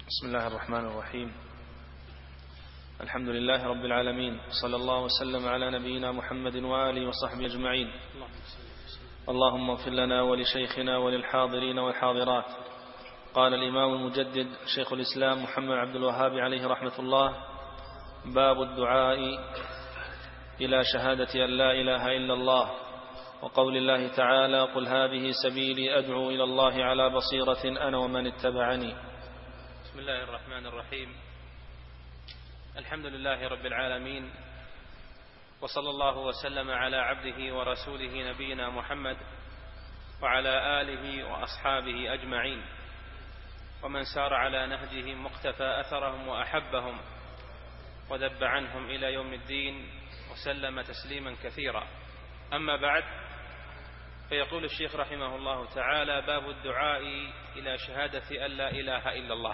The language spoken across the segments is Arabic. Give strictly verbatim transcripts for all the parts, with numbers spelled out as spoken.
بسم الله الرحمن الرحيم. الحمد لله رب العالمين، صلى الله وسلم على نبينا محمد وآله وصحبه أجمعين. اللهم اغفر لنا ولشيخنا وللحاضرين والحاضرات. قال الإمام المجدد شيخ الإسلام محمد عبد الوهاب عليه رحمة الله: باب الدعاء إلى شهادة أن لا إله إلا الله، وقول الله تعالى: قل هذه سبيلي أدعو إلى الله على بصيرة أنا ومن اتبعني. بسم الله الرحمن الرحيم. الحمد لله رب العالمين، وصلى الله وسلم على عبده ورسوله نبينا محمد وعلى آله وأصحابه أجمعين، ومن سار على نهجهم واقتفى أثرهم وأحبهم وذب عنهم إلى يوم الدين وسلم تسليما كثيرا. أما بعد، فيقول الشيخ رحمه الله تعالى: باب الدعاء إلى شهادة أن لا إله إلا الله.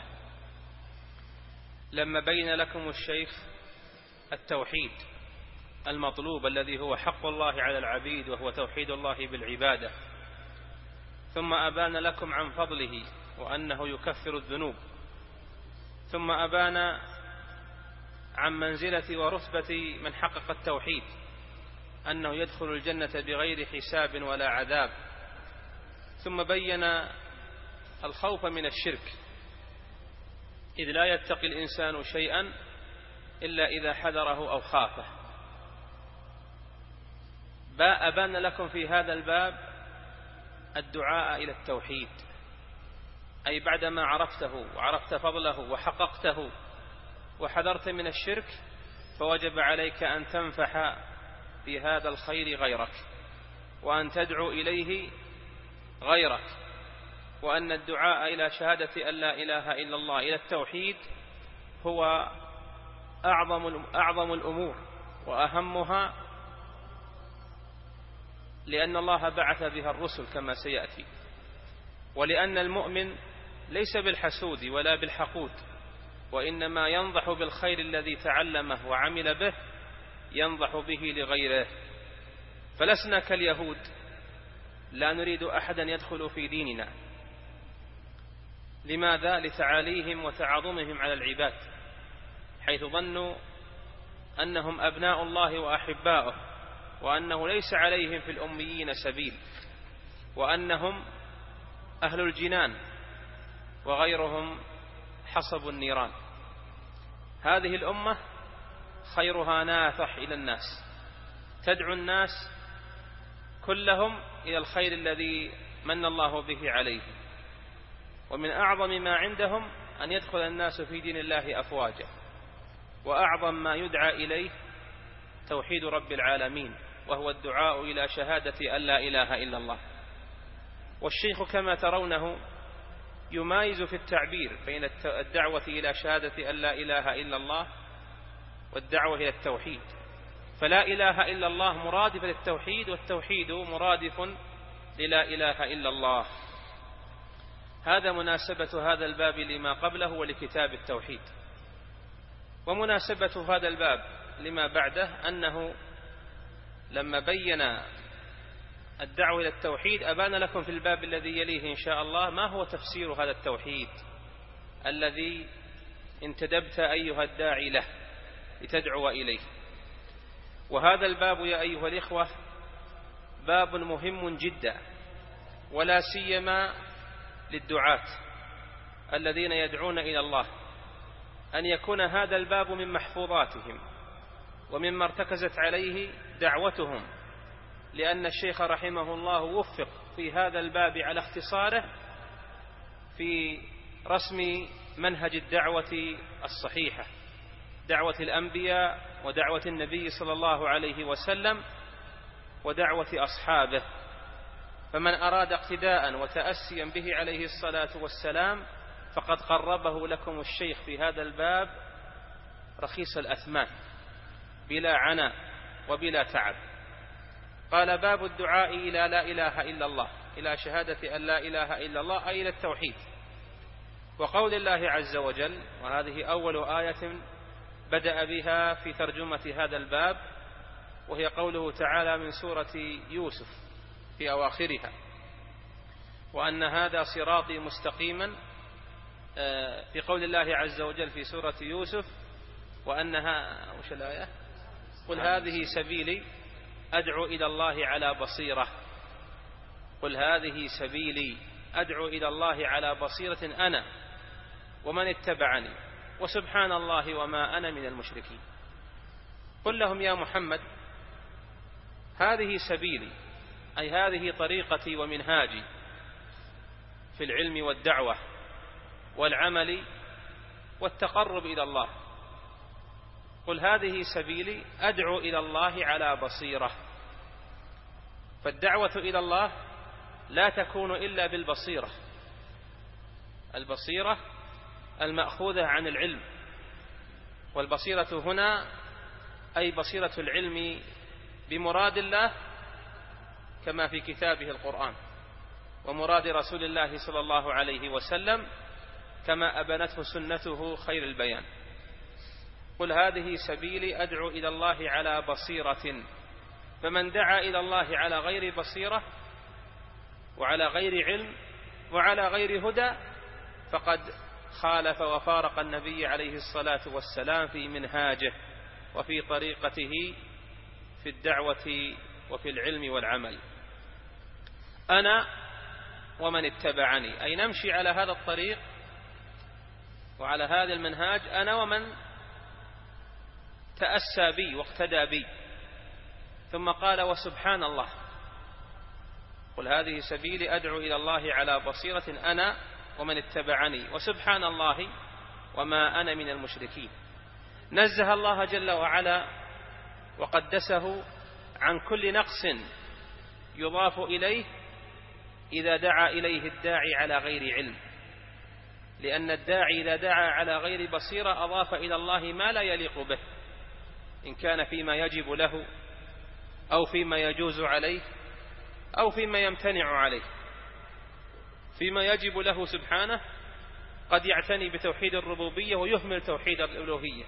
لما بين لكم الشيخ التوحيد المطلوب الذي هو حق الله على العبيد، وهو توحيد الله بالعبادة، ثم أبان لكم عن فضله وأنه يكفر الذنوب، ثم أبان عن منزلة ورتبة من حقق التوحيد، أنه يدخل الجنة بغير حساب ولا عذاب، ثم بين الخوف من الشرك، إذ لا يتقي الإنسان شيئا إلا إذا حذره أو خافه. أبان لكم في هذا الباب الدعاء إلى التوحيد، أي بعدما عرفته وعرفت فضله وحققته وحذرت من الشرك، فوجب عليك أن تنفح في هذا الخير غيرك، وأن تدعو إليه غيرك، وأن الدعاء إلى شهادة أن لا إله إلا الله، إلى التوحيد، هو أعظم أعظم الأمور وأهمها، لأن الله بعث بها الرسل كما سيأتي، ولأن المؤمن ليس بالحسود ولا بالحقود، وإنما ينضح بالخير الذي تعلمه وعمل به، ينضح به لغيره. فلسنا كاليهود لا نريد أحدا يدخل في ديننا. لماذا؟ لتعاليهم وتعاظمهم على العباد، حيث ظنوا أنهم أبناء الله وأحباؤه، وأنه ليس عليهم في الأميين سبيل، وأنهم أهل الجنان وغيرهم حصب النيران. هذه الأمة خيرها نافح إلى الناس، تدعو الناس كلهم إلى الخير الذي من الله به عليهم، ومن أعظم ما عندهم أن يدخل الناس في دين الله أفواجا، وأعظم ما يدعى إليه توحيد رب العالمين، وهو الدعاء إلى شهادة أن لا إله إلا الله. والشيخ كما ترونه يمايز في التعبير بين الدعوة إلى شهادة أن لا إله إلا الله والدعوة إلى التوحيد، فلا إله إلا الله مرادف للتوحيد، والتوحيد مرادف للا إله إلا الله. هذا مناسبة هذا الباب لما قبله ولكتاب التوحيد. ومناسبة هذا الباب لما بعده أنه لما بين الدعوة إلى التوحيد أبان لكم في الباب الذي يليه إن شاء الله ما هو تفسير هذا التوحيد الذي انتدبت أيها الداعي له لتدعو إليه. وهذا الباب يا أيها الإخوة باب مهم جدا، ولا سيما للدعاة الذين يدعون إلى الله، أن يكون هذا الباب من محفوظاتهم ومما ارتكزت عليه دعوتهم، لأن الشيخ رحمه الله وفق في هذا الباب على اختصاره في رسم منهج الدعوة الصحيحة، دعوة الأنبياء ودعوة النبي صلى الله عليه وسلم ودعوة أصحابه. فمن أراد اقتداء وتأسيا به عليه الصلاة والسلام فقد قربه لكم الشيخ في هذا الباب رخيص الأثمان بلا عناء وبلا تعب. قال: باب الدعاء إلى لا إله إلا الله، إلى شهادة أن لا إله إلا الله، أي إلى التوحيد. وقول الله عز وجل، وهذه أول آية بدأ بها في ترجمة هذا الباب، وهي قوله تعالى من سورة يوسف في أواخرها: وأن هذا صراطي مستقيما في قول الله عز وجل في سورة يوسف وأنها وش الآية؟ قل هذه سبيلي أدعو إلى الله على بصيرة قل هذه سبيلي أدعو إلى الله على بصيرة أنا ومن اتبعني وسبحان الله وما أنا من المشركين. قل لهم يا محمد هذه سبيلي، أي هذه طريقتي ومنهاجي في العلم والدعوة والعمل والتقرب إلى الله. قل هذه سبيلي أدعو إلى الله على بصيرة، فالدعوة إلى الله لا تكون إلا بالبصيرة، البصيرة المأخوذة عن العلم، والبصيرة هنا أي بصيرة العلم بمراد الله كما في كتابه القرآن، ومراد رسول الله صلى الله عليه وسلم كما أبنته سنته خير البيان. قل هذه سبيلي أدعو إلى الله على بصيرة، فمن دعا إلى الله على غير بصيرة وعلى غير علم وعلى غير هدى فقد خالف وفارق النبي عليه الصلاة والسلام في منهاجه وفي طريقته في الدعوة وفي العلم والعمل. أنا ومن اتبعني، أي نمشي على هذا الطريق وعلى هذا المنهاج أنا ومن تأسى بي واقتدى بي. ثم قال وسبحان الله، قل هذه سبيلي أدعو إلى الله على بصيرة أنا ومن اتبعني وسبحان الله وما أنا من المشركين. نزه الله جل وعلا وقدسه عن كل نقص يضاف إليه إذا دعا إليه الداعي على غير علم، لأن الداعي إذا دعا على غير بصيرة أضاف إلى الله ما لا يليق به، إن كان فيما يجب له أو فيما يجوز عليه أو فيما يمتنع عليه. فيما يجب له سبحانه قد يعتني بتوحيد الربوبية ويهمل توحيد الألوهية،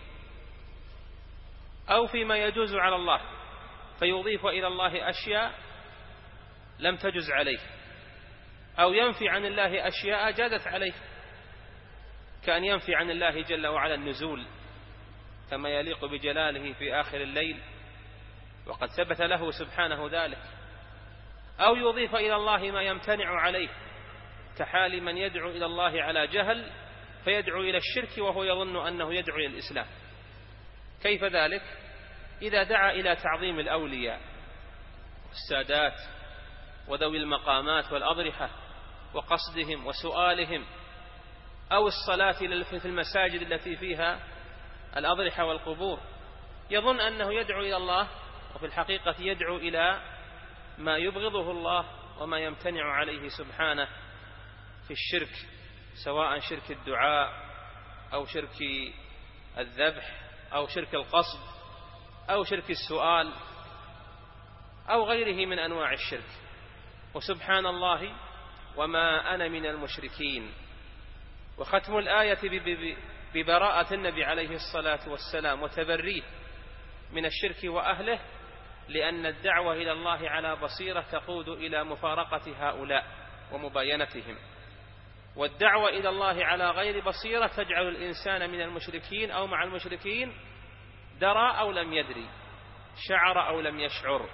أو فيما يجوز على الله فيضيف إلى الله أشياء لم تجز عليه، أو ينفي عن الله أشياء جازت عليه، كأن ينفي عن الله جل وعلا النزول كما يليق بجلاله في آخر الليل وقد ثبت له سبحانه ذلك، أو يضيف إلى الله ما يمتنع عليه كحال من يدعو إلى الله على جهل فيدعو إلى الشرك وهو يظن أنه يدعو إلى الإسلام. كيف ذلك؟ إذا دعا إلى تعظيم الأولياء والسادات وذوي المقامات والأضرحة وقصدهم وسؤالهم، أو الصلاة في المساجد التي فيها الأضرحة والقبور، يظن أنه يدعو إلى الله وفي الحقيقة يدعو إلى ما يبغضه الله وما يمتنع عليه سبحانه في الشرك، سواء شرك الدعاء أو شرك الذبح أو شرك القصد أو شرك السؤال أو غيره من أنواع الشرك. وسبحان الله وما أنا من المشركين. وختم الآية ببراءة النبي عليه الصلاة والسلام وتبريه من الشرك وأهله، لأن الدعوة إلى الله على بصيرة تقود إلى مفارقة هؤلاء ومباينتهم، والدعوة إلى الله على غير بصيرة تجعل الإنسان من المشركين أو مع المشركين، درى أو لم يدري، شعر أو لم يشعر.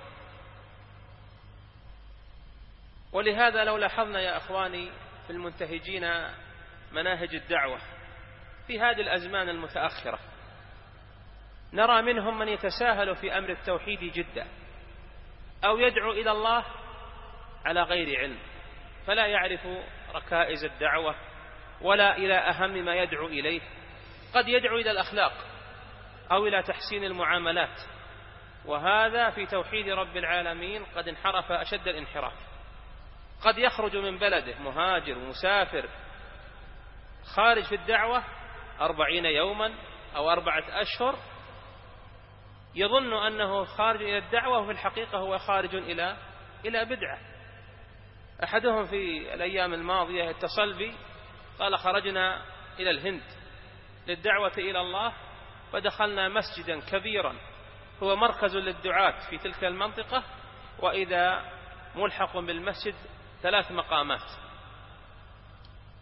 ولهذا لو لاحظنا يا أخواني في المنتهجين مناهج الدعوة في هذه الأزمان المتأخرة نرى منهم من يتساهل في أمر التوحيد جدا، أو يدعو إلى الله على غير علم، فلا يعرف ركائز الدعوة ولا إلى أهم ما يدعو إليه. قد يدعو إلى الأخلاق أو إلى تحسين المعاملات، وهذا في توحيد رب العالمين قد انحرف أشد الانحراف. قد يخرج من بلده مهاجر مسافر خارج في الدعوة أربعين يوما أو أربعة أشهر، يظن أنه خارج إلى الدعوة وفي الحقيقة هو خارج إلى إلى بدعة. أحدهم في الأيام الماضية اتصل بي قال خرجنا إلى الهند للدعوة إلى الله، ودخلنا مسجدا كبيرا هو مركز للدعاة في تلك المنطقة، وإذا ملحق بالمسجد ثلاث مقامات،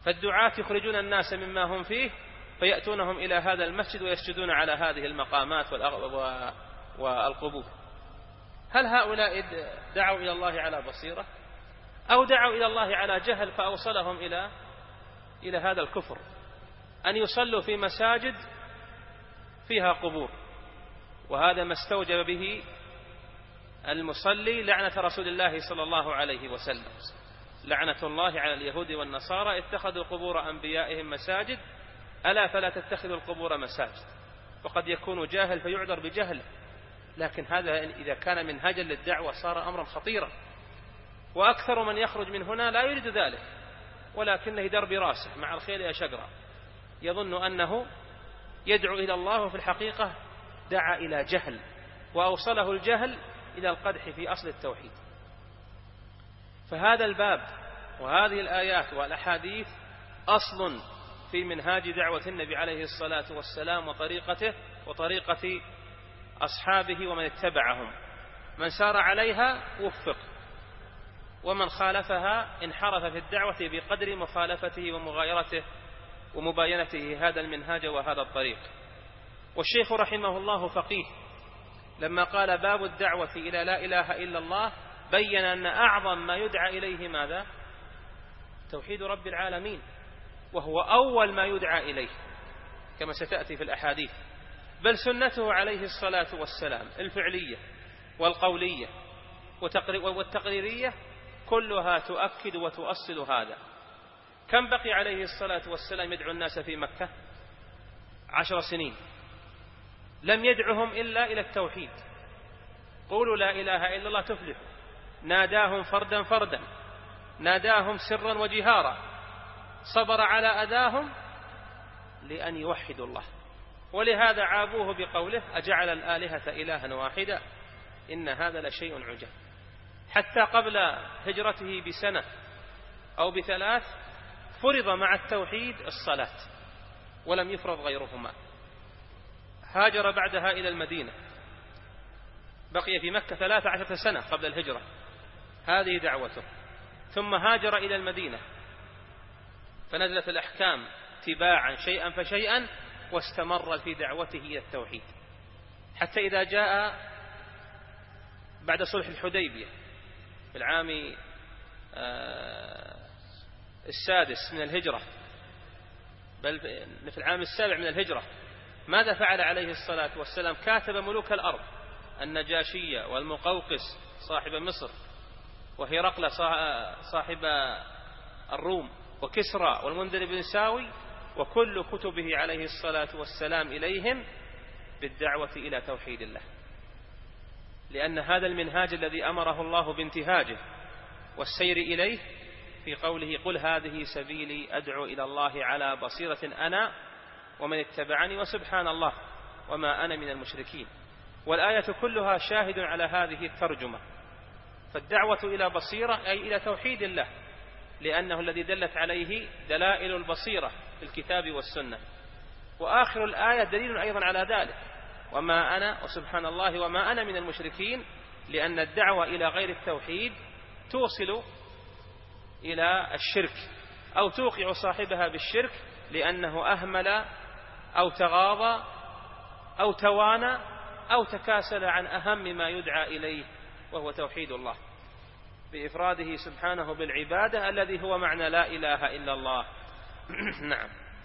فالدعاة يخرجون الناس مما هم فيه فيأتونهم إلى هذا المسجد ويسجدون على هذه المقامات والقبور. هل هؤلاء دعوا إلى الله على بصيرة أو دعوا إلى الله على جهل فأوصلهم إلى إلى هذا الكفر، أن يصلوا في مساجد فيها قبور؟ وهذا ما استوجب به المصلي لعنة رسول الله صلى الله عليه وسلم، لعنة الله على اليهود والنصارى اتخذوا قبور أنبيائهم مساجد، ألا فلا تتخذوا القبور مساجد. وقد يكون جاهل فيعذر بجهل، لكن هذا إذا كان منهجا للدعوة صار أمرا خطيرا. وأكثر من يخرج من هنا لا يريد ذلك، ولكنه درب راسه مع الخيل يا شجرة، يظن أنه يدعو إلى الله وفي الحقيقة دعا إلى جهل، وأوصله الجهل إلى القدح في أصل التوحيد. فهذا الباب وهذه الآيات والأحاديث أصل في منهاج دعوة النبي عليه الصلاة والسلام وطريقته وطريقة أصحابه ومن اتبعهم. من سار عليها وفق، ومن خالفها انحرف في الدعوة بقدر مخالفته ومغايرته ومباينته هذا المنهاج وهذا الطريق. والشيخ رحمه الله فقيه لما قال باب الدعوة إلى لا إله إلا الله بين أن أعظم ما يدعى إليه ماذا؟ توحيد رب العالمين، وهو أول ما يدعى إليه كما ستأتي في الأحاديث، بل سنته عليه الصلاة والسلام الفعلية والقولية والتقريرية كلها تؤكد وتؤصل هذا. كم بقي عليه الصلاة والسلام يدعو الناس في مكة؟ عشر سنين، لم يدعهم إلا إلى التوحيد. قولوا لا إله إلا الله تفلحوا. ناداهم فردا فردا، ناداهم سرا وجهارا، صبر على أذاهم لأن يوحدوا الله. ولهذا عابوه بقوله أجعل الآلهة إلها واحدا إن هذا لشيء عجاب. حتى قبل هجرته بسنة أو بثلاث فرض مع التوحيد الصلاة ولم يفرض غيرهما. هاجر بعدها إلى المدينة، بقي في مكة ثلاث عشرة سنة قبل الهجرة، هذه دعوته. ثم هاجر إلى المدينة فنزلت الأحكام تباعا شيئا فشيئا، واستمر في دعوته إلى التوحيد حتى إذا جاء بعد صلح الحديبية في العام السادس من الهجرة، بل في العام السابع من الهجرة، ماذا فعل عليه الصلاة والسلام؟ كاتب ملوك الأرض، النجاشية والمقوقس صاحب مصر، وهرقل صاحب الروم، وكسرى والمنذر بن ساوي، وكل كتبه عليه الصلاة والسلام إليهم بالدعوة إلى توحيد الله، لأن هذا المنهاج الذي أمره الله بانتهاجه والسير إليه في قوله قل هذه سبيلي أدعو إلى الله على بصيرة أنا ومن اتبعني وسبحان الله وما أنا من المشركين. والآية كلها شاهد على هذه الترجمة. فالدعوة إلى بصيرة أي إلى توحيد الله، لأنه الذي دلت عليه دلائل البصيرة في الكتاب والسنة. وآخر الآية دليل أيضا على ذلك، وما أنا وسبحان الله وما أنا من المشركين، لأن الدعوة إلى غير التوحيد توصل إلى الشرك أو توقع صاحبها بالشرك، لأنه أهمل أو تغاضى أو توانى أو تكاسل عن أهم ما يدعى إليه وهو توحيد الله بإفراده سبحانه بالعبادة الذي هو معنى لا إله إلا الله. نعم.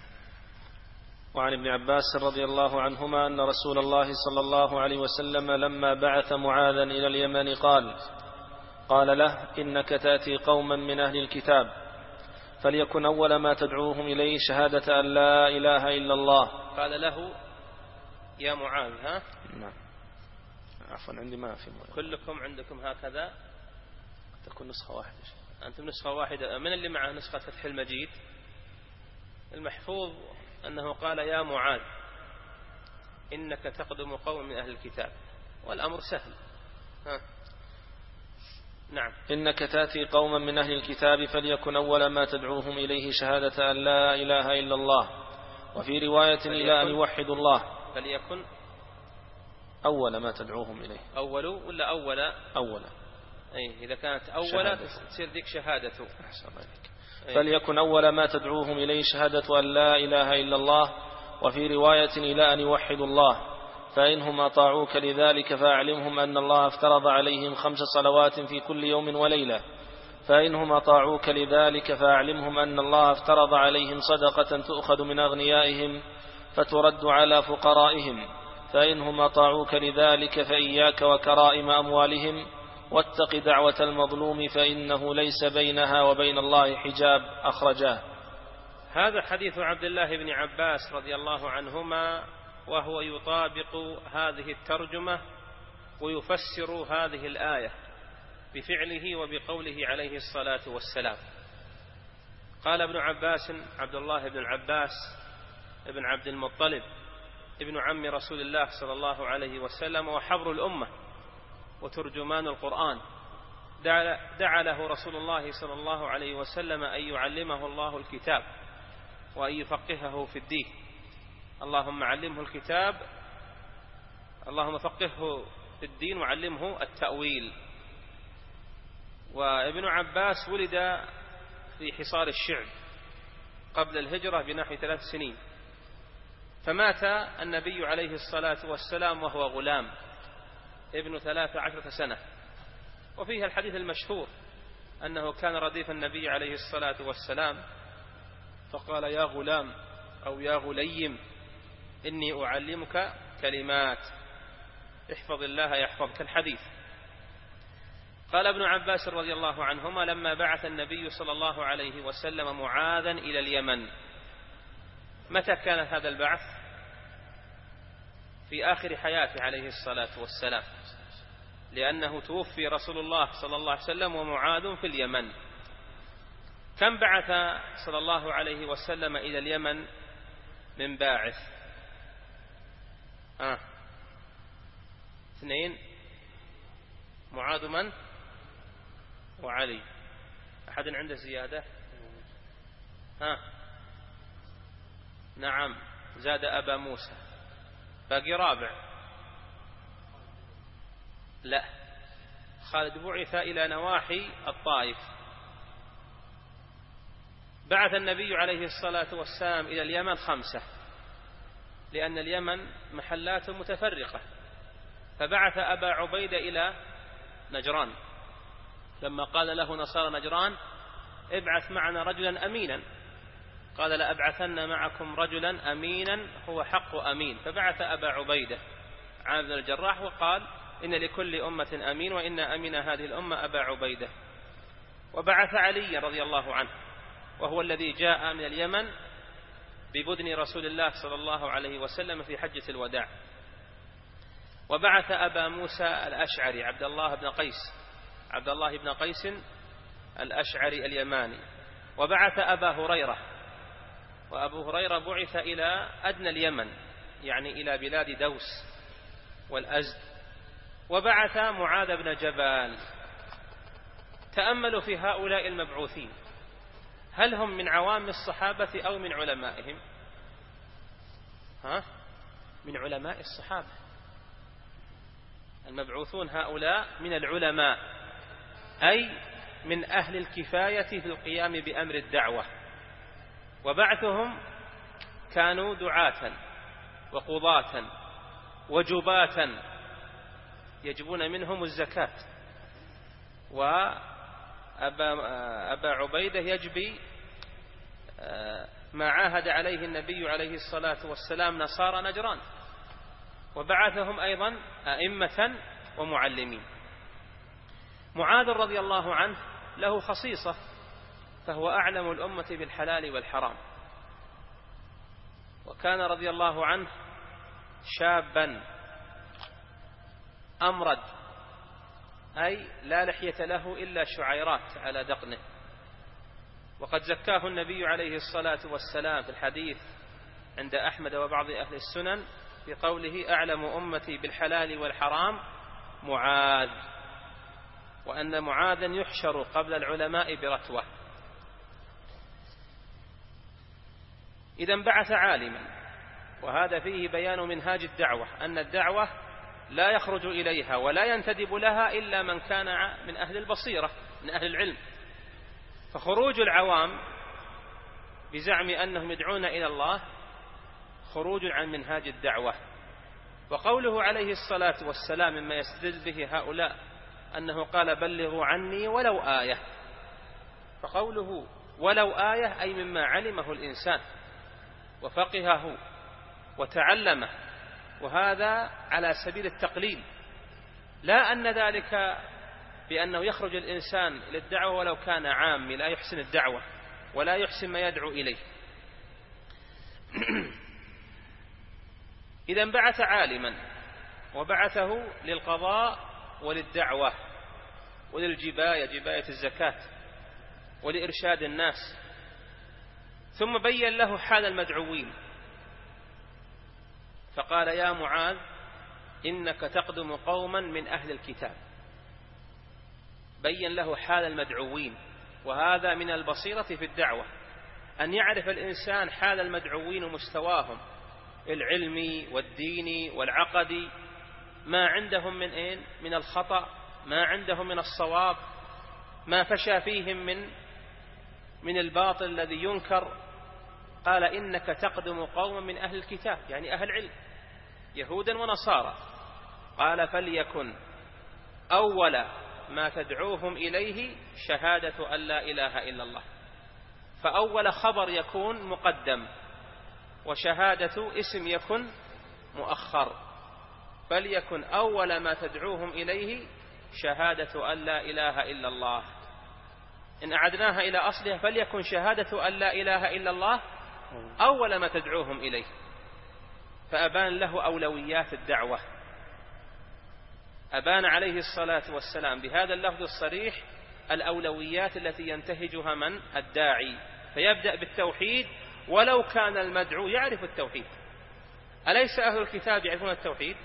وعن ابن عباس رضي الله عنهما أن رسول الله صلى الله عليه وسلم لما بعث معاذا إلى اليمن قال قال له إنك تأتي قوما من أهل الكتاب فليكن أول ما تدعوهم إليه شهادة أن لا إله إلا الله. قال له يا معاذ. ها نعم عفوا عندي ما في معاذ. كلكم عندكم هكذا تكون نسخة واحدة. أنتم نسخة واحدة. من اللي معه نسخة فتح المجيد؟ المحفوظ أنه قال يا معاذ إنك تقدم قوم من أهل الكتاب، والأمر سهل. ها. نعم. إنك تأتي قوما من أهل الكتاب فليكن أول ما تدعوهم إليه شهادة أن لا إله إلا الله، وفي رواية إلى أن يوحدوا الله. فليكن أول ما تدعوهم إليه. أول ولا أول؟ أول. أي إذا كانت أولا تصير ذيك شهادته. فليكن أول ما تدعوهم إليه شهادة أن لا إله إلا الله، وفي رواية إلى أن يوحدوا الله. فإنهم أطاعوك لذلك فأعلمهم أن الله افترض عليهم خمس صلوات في كل يوم وليلة. فإنهم أطاعوك لذلك فأعلمهم أن الله افترض عليهم صدقة تؤخذ من أغنيائهم فترد على فقرائهم. فإنهم أطاعوك لذلك فإياك وكرائم أموالهم، واتق دعوة المظلوم فإنه ليس بينها وبين الله حجاب. أخرجاه. هذا حديث عبد الله بن عباس رضي الله عنهما، وهو يطابق هذه الترجمة ويفسر هذه الآية بفعله وبقوله عليه الصلاة والسلام. قال ابن عباس عبد الله بن العباس ابن عبد المطلب ابن عم رسول الله صلى الله عليه وسلم، وحبر الأمة وترجمان القرآن، دعا له رسول الله صلى الله عليه وسلم أن يعلمه الله الكتاب وأن يفقهه في الدين. اللهم علمه الكتاب، اللهم فقهه في الدين وعلمه التأويل. وابن عباس ولد في حصار الشعب قبل الهجرة بنحو ثلاث سنين، فمات النبي عليه الصلاة والسلام وهو غلام ابن ثلاث عشرة سنة. وفيها الحديث المشهور أنه كان رديف النبي عليه الصلاة والسلام فقال: يا غلام أو يا غليم إني أعلمك كلمات احفظ الله يحفظك، الحديث. قال ابن عباس رضي الله عنهما: لما بعث النبي صلى الله عليه وسلم معاذا إلى اليمن. متى كان هذا البعث؟ في آخر حياته عليه الصلاة والسلام، لأنه توفي رسول الله صلى الله عليه وسلم ومعاذ في اليمن. كم بعث صلى الله عليه وسلم إلى اليمن من باعث؟ آه. اثنين، معاذ من؟ وعلي. أحد عنده زيادة؟ ها؟ نعم، زاد أبا موسى. باقي رابع. لا، خالد بعث إلى نواحي الطائف. بعث النبي عليه الصلاة والسلام إلى اليمن خمسة، لأن اليمن محلات متفرقة، فبعث أبا عبيدة إلى نجران لما قال له نصارى نجران: ابعث معنا رجلا أمينا. قال: لأبعثن معكم رجلا أمينا هو حق أمين. فبعث أبا عبيدة عامر بن الجراح وقال: إن لكل أمة أمين، وإن أمين هذه الأمة أبا عبيدة. وبعث علي رضي الله عنه، وهو الذي جاء من اليمن ببدن رسول الله صلى الله عليه وسلم في حجة الوداع. وبعث أبا موسى الأشعري عبد الله بن قيس عبد الله بن قيس الأشعري اليماني. وبعث أبا هريرة، وأبو هريرة بعث إلى أدنى اليمن، يعني إلى بلاد دوس والأزد. وبعث معاذ بن جبال. تأملوا في هؤلاء المبعوثين، هل هم من عوام الصحابة أو من علمائهم؟ ها؟ من علماء الصحابة. المبعوثون هؤلاء من العلماء، أي من أهل الكفاية في القيام بأمر الدعوة. وبعثهم كانوا دعاة وقضاة وجباة يجبون منهم الزكاة. وأبا أبا عبيدة يجبي ما عاهد عليه النبي عليه الصلاة والسلام نصارى نجران. وبعثهم أيضا أئمة ومعلمين. معاذ رضي الله عنه له خصيصة، فهو أعلم الأمة بالحلال والحرام. وكان رضي الله عنه شابا أمرد، أي لا لحية له إلا شعيرات على دقنه. وقد زكاه النبي عليه الصلاة والسلام في الحديث عند أحمد وبعض أهل السنن بقوله: أعلم أمتي بالحلال والحرام معاذ، وأن معاذا يحشر قبل العلماء برتوة. إذن بعث عالما، وهذا فيه بيان منهاج الدعوة، أن الدعوة لا يخرج إليها ولا ينتدب لها إلا من كان من أهل البصيرة من أهل العلم. فخروج العوام بزعم أنهم يدعون إلى الله خروج عن منهاج الدعوة. وقوله عليه الصلاة والسلام مما يستدل به هؤلاء أنه قال بلغوا عني ولو آية، فقوله ولو آية أي مما علمه الإنسان وفقهه وتعلمه، وهذا على سبيل التقليل، لا أن ذلك بأنه يخرج الإنسان إلى الدعوة ولو كان عامي لا يحسن الدعوة ولا يحسن ما يدعو إليه. إذا بعث عالما وبعثه للقضاء وللدعوة وللجباية جباية الزكاة ولإرشاد الناس، ثم بين له حال المدعوين فقال يا معاذ إنك تقدم قوما من أهل الكتاب، بين له حال المدعوين. وهذا من البصيرة في الدعوة أن يعرف الإنسان حال المدعوين ومستواهم العلمي والديني والعقدي، ما عندهم من إيه؟ من الخطأ، ما عندهم من الصواب، ما فشى فيهم من من الباطل الذي ينكر. قال إنك تقدم قوما من أهل الكتاب يعني أهل علم يهودا ونصارى. قال فليكن أول ما تدعوهم إليه شهادة أن لا إله إلا الله، فأول خبر يكون مقدم وشهادة اسم يكن مؤخر. فليكن أول ما تدعوهم إليه شهادة أن لا إله إلا الله. إن أعدناها إلى أصلها فليكن شهادة أن لا إله إلا الله أول ما تدعوهم إليه، فأبان له أولويات الدعوة. أبان عليه الصلاة والسلام بهذا اللفظ الصريح الأولويات التي ينتهجها من الداعي، فيبدأ بالتوحيد ولو كان المدعو يعرف التوحيد. أليس أهل الكتاب يعرفون التوحيد؟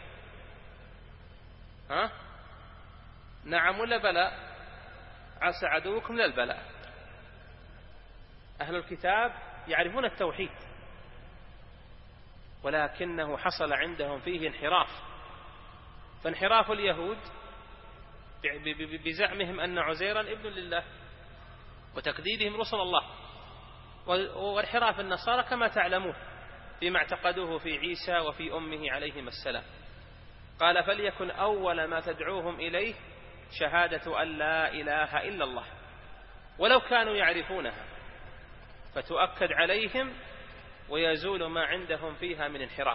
ها؟ نعم ولا بلى؟ عسى عدوكم للبلاء. أهل الكتاب يعرفون التوحيد ولكنه حصل عندهم فيه انحراف. فانحراف اليهود بزعمهم أن عزيرا ابن لله وتكذيبهم رسل الله، وانحراف النصارى كما تعلمون فيما اعتقدوه في عيسى وفي أمه عليهم السلام. قال فليكن أول ما تدعوهم إليه شهادة أن لا إله إلا الله ولو كانوا يعرفونها، فتؤكد عليهم ويزول ما عندهم فيها من انحراف.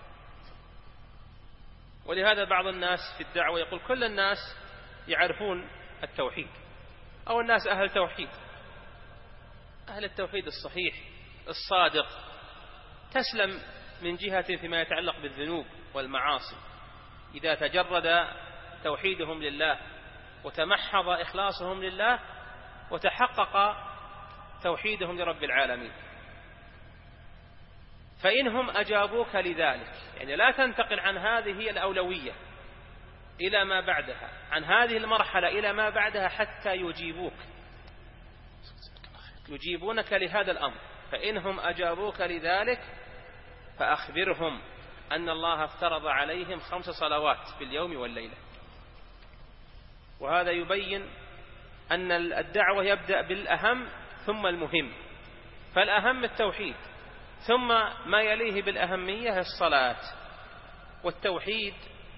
ولهذا بعض الناس في الدعوة يقول كل الناس يعرفون التوحيد أو الناس أهل توحيد. أهل التوحيد الصحيح الصادق تسلم من جهة فيما يتعلق بالذنوب والمعاصي إذا تجرد توحيدهم لله وتمحض إخلاصهم لله وتحقق توحيدهم لرب العالمين. فإنهم أجابوك لذلك، يعني لا تنتقل عن هذه الأولوية إلى ما بعدها، عن هذه المرحلة إلى ما بعدها حتى يجيبوك يجيبونك لهذا الأمر. فإنهم أجابوك لذلك فأخبرهم أن الله افترض عليهم خمس صلوات في اليوم والليلة. وهذا يبين أن الدعوة يبدأ بالأهم ثم المهم، فالأهم التوحيد ثم ما يليه بالأهمية الصلاة. والتوحيد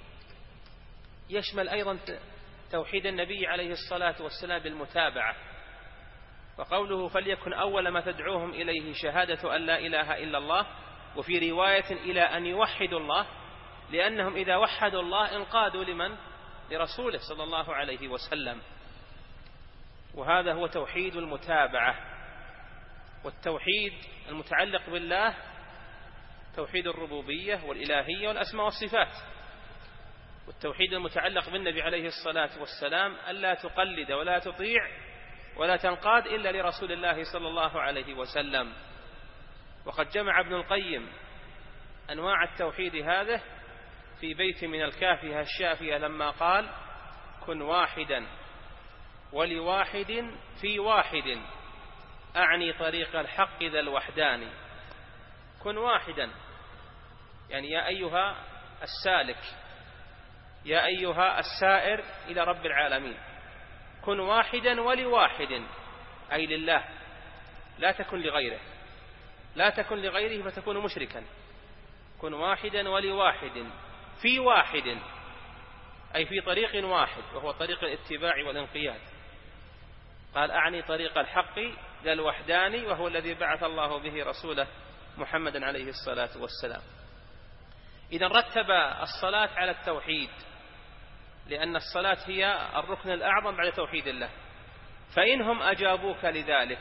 يشمل أيضا توحيد النبي عليه الصلاة والسلام بالمتابعة. وقوله فليكن أول ما تدعوهم إليه شهادة أن لا إله إلا الله، وفي رواية إلى أن يوحدوا الله، لأنهم إذا وحدوا الله انقادوا لمن؟ لرسوله صلى الله عليه وسلم. وهذا هو توحيد المتابعة. والتوحيد المتعلق بالله توحيد الربوبية والإلهية والأسماء والصفات. والتوحيد المتعلق بالنبي عليه الصلاة والسلام ألا تقلد ولا تطيع ولا تنقاد إلا لرسول الله صلى الله عليه وسلم. وقد جمع ابن القيم أنواع التوحيد هذا في بيت من الكافية الشافية لما قال كن واحدا ولواحد في واحد أعني طريق الحق ذا الوحدان. كن واحدا يعني يا أيها السالك يا أيها السائر إلى رب العالمين كن واحدا ولواحد، أي لله، لا تكن لغيره، لا تكن لغيره فتكون مشركا. كن واحدا ولواحد في واحد، أي في طريق واحد وهو طريق الاتباع والانقياد. قال أعني طريق الحق للوحداني وهو الذي بعث الله به رسوله محمدا عليه الصلاة والسلام. إذا رتب الصلاة على التوحيد، لأن الصلاة هي الركن الأعظم بعد توحيد الله. فإنهم أجابوك لذلك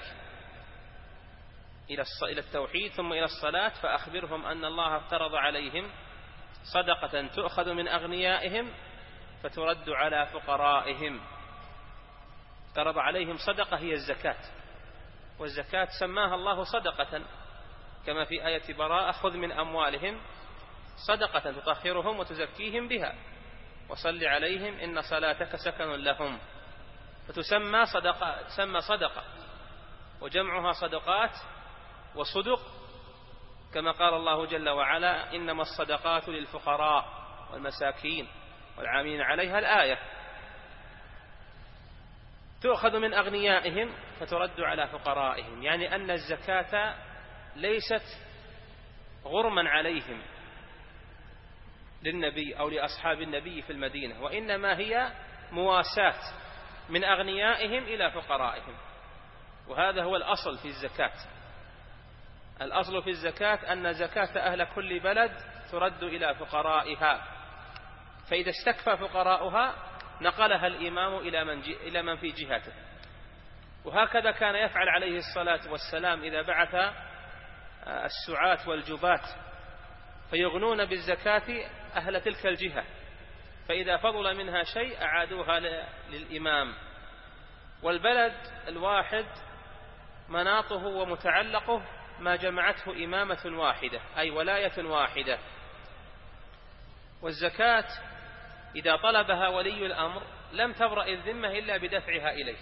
إلى التوحيد ثم إلى الصلاة فأخبرهم أن الله افترض عليهم صدقة تؤخذ من أغنيائهم فترد على فقرائهم. افترض عليهم صدقة هي الزكاة، والزكاة سماها الله صدقة كما في آية براءة: خذ من أموالهم صدقة تطهرهم وتزكيهم بها وصل عليهم إن صلاتك سكن لهم. فتسمى صدقة، تسمى صدقة، وجمعها صدقات وصدق، كما قال الله جل وعلا: إنما الصدقات للفقراء والمساكين والعاملين عليها، الآية. تؤخذ من أغنيائهم فترد على فقرائهم، يعني أن الزكاة ليست غرما عليهم للنبي أو لأصحاب النبي في المدينة، وإنما هي مواساة من أغنيائهم إلى فقرائهم. وهذا هو الأصل في الزكاة. الأصل في الزكاة أن زكاة أهل كل بلد ترد إلى فقرائها، فإذا استكفى فقراؤها نقلها الإمام إلى من, إلى من في جهته. وهكذا كان يفعل عليه الصلاة والسلام إذا بعث السعاة والجبات فيغنون بالزكاة أهل تلك الجهة، فإذا فضل منها شيء أعادوها للإمام. والبلد الواحد مناطه ومتعلقه ما جمعته إمامة واحدة، أي ولاية واحدة. والزكاة إذا طلبها ولي الأمر لم تبرأ الذمة إلا بدفعها إليه،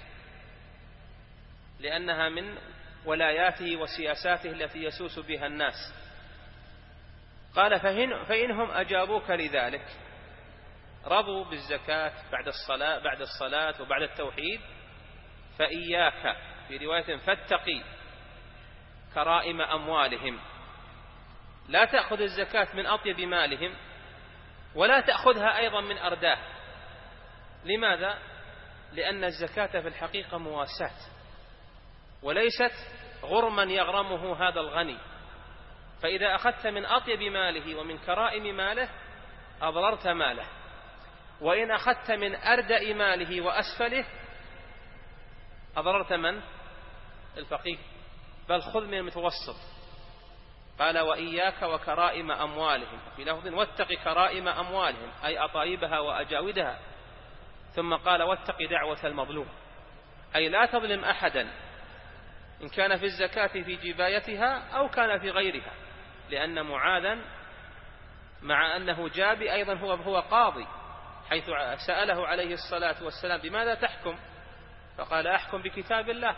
لأنها من ولاياته وسياساته التي يسوس بها الناس. قال: فإن فإنهم أجابوك لذلك، رضوا بالزكاة بعد الصلاة بعد الصلاة وبعد التوحيد، فإياك، في رواية فاتقي كرائم أموالهم، لا تأخذ الزكاة من أطيب مالهم ولا تأخذها أيضا من أرداه. لماذا؟ لأن الزكاة في الحقيقة مواساة وليست غرما يغرمه هذا الغني. فإذا أخذت من أطيب ماله ومن كرائم ماله أضررت ماله، وإن أخذت من أردأ ماله وأسفله أضررت من؟ الفقير. بل خذ من المتوسط. قال: وإياك وكرائم أموالهم، في لفظ: واتق كرائم أموالهم، أي أطايبها وأجاودها. ثم قال: واتق دعوة المظلوم، أي لا تظلم أحدا، إن كان في الزكاة في جبايتها أو كان في غيرها. لأن معاذا مع أنه جابي أيضا هو هو قاضي، حيث سأله عليه الصلاة والسلام: بماذا تحكم؟ فقال: أحكم بكتاب الله.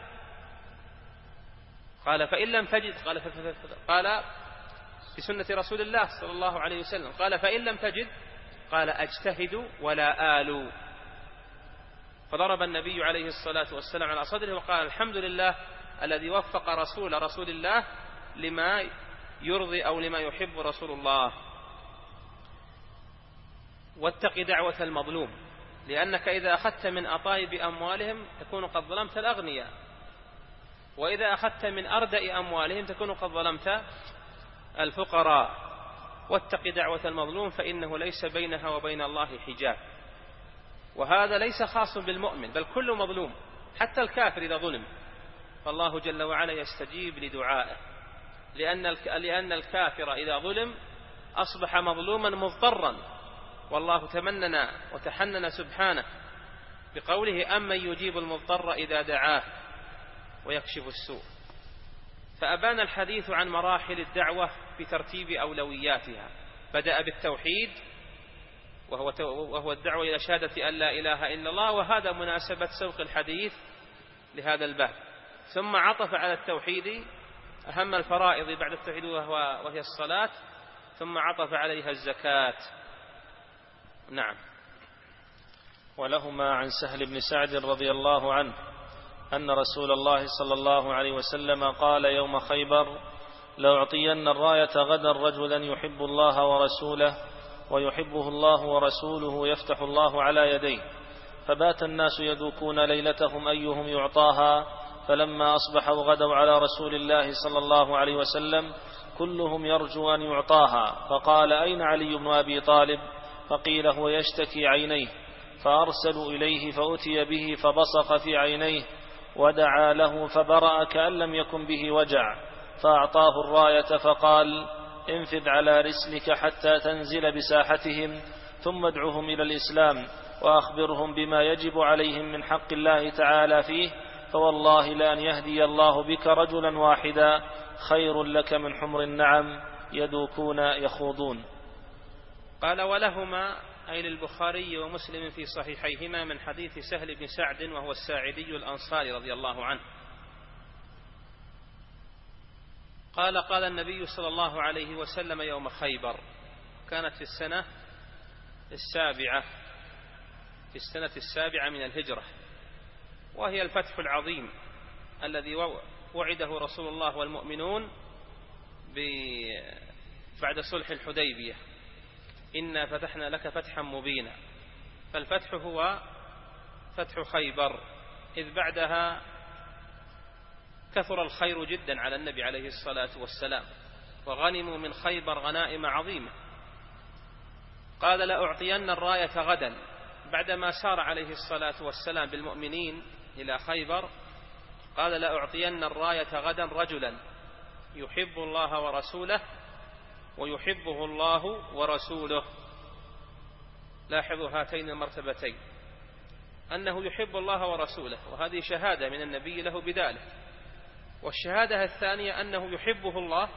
قال: فإن لم تجد؟ قال: قال بسنة رسول الله صلى الله عليه وسلم. قال: فإن لم تجد؟ قال: أجتهد ولا آلو. فضرب النبي عليه الصلاة والسلام على صدره وقال: الحمد لله الذي وفق رسول رسول الله لما يرضي أو لما يحب رسول الله. واتق دعوة المظلوم، لأنك إذا أخذت من أطايب أموالهم تكون قد ظلمت الأغنياء، وإذا أخذت من أردأ أموالهم تكون قد ظلمت الفقراء. واتق دعوة المظلوم فإنه ليس بينها وبين الله حجاب. وهذا ليس خاص بالمؤمن، بل كل مظلوم، حتى الكافر إذا ظلم فالله جل وعلا يستجيب لدعائه، لأن لأن الكافر إذا ظلم أصبح مظلوما مضطرا، والله تمنن وتحنن سبحانه بقوله: أمن يجيب المضطر إذا دعاه ويكشف السوء. فأبان الحديث عن مراحل الدعوة بترتيب أولوياتها. بدأ بالتوحيد وهو وهو الدعوة إلى شهادة أن لا إله إلا الله، وهذا مناسبة سوق الحديث لهذا الباب. ثم عطف على التوحيد أهم الفرائض بعد التوحيد وهو وهي الصلاة، ثم عطف عليها الزكاة. نعم. ولهما عن سهل بن سعد رضي الله عنه أن رسول الله صلى الله عليه وسلم قال يوم خيبر: لأعطين الراية غدا رجلا يحب الله ورسوله ويحبه الله ورسوله يفتح الله على يديه. فبات الناس يذوقون ليلتهم أيهم يعطاها، فلما أصبحوا غدوا على رسول الله صلى الله عليه وسلم كلهم يرجو أن يعطاها، فقال: أين علي بن أبي طالب؟ فقيل: هو يشتكي عينيه. فأرسلوا إليه فأتي به فبصق في عينيه ودعا له فبرأ كأن لم يكن به وجع، فأعطاه الراية فقال: انفذ على رسلك حتى تنزل بساحتهم، ثم ادعهم إلى الإسلام وأخبرهم بما يجب عليهم من حق الله تعالى فيه، فوالله لأن يهدي الله بك رجلا واحدا خير لك من حمر النعم يدوكون يخوضون. قال: ولهما أي للبخاري ومسلم في صحيحيهما من حديث سهل بن سعد وهو الساعدي الأنصاري رضي الله عنه قال: قال النبي صلى الله عليه وسلم يوم خيبر، كانت في السنة السابعة في السنة السابعة من الهجرة، وهي الفتح العظيم الذي وعده رسول الله والمؤمنون بعد صلح الحديبية: إنا فتحنا لك فتحا مبينا. فالفتح هو فتح خيبر، إذ بعدها كثر الخير جدا على النبي عليه الصلاة والسلام، وغنموا من خيبر غنائم عظيمة. قال: لأعطين الراية غدا، بعدما سار عليه الصلاة والسلام بالمؤمنين إلى خيبر قال: لأعطين الراية غدا رجلا يحب الله ورسوله ويحبه الله ورسوله. لاحظوا هاتين المرتبتين، أنه يحب الله ورسوله، وهذه شهادة من النبي له بذلك، والشهادة الثانية أنه يحبه الله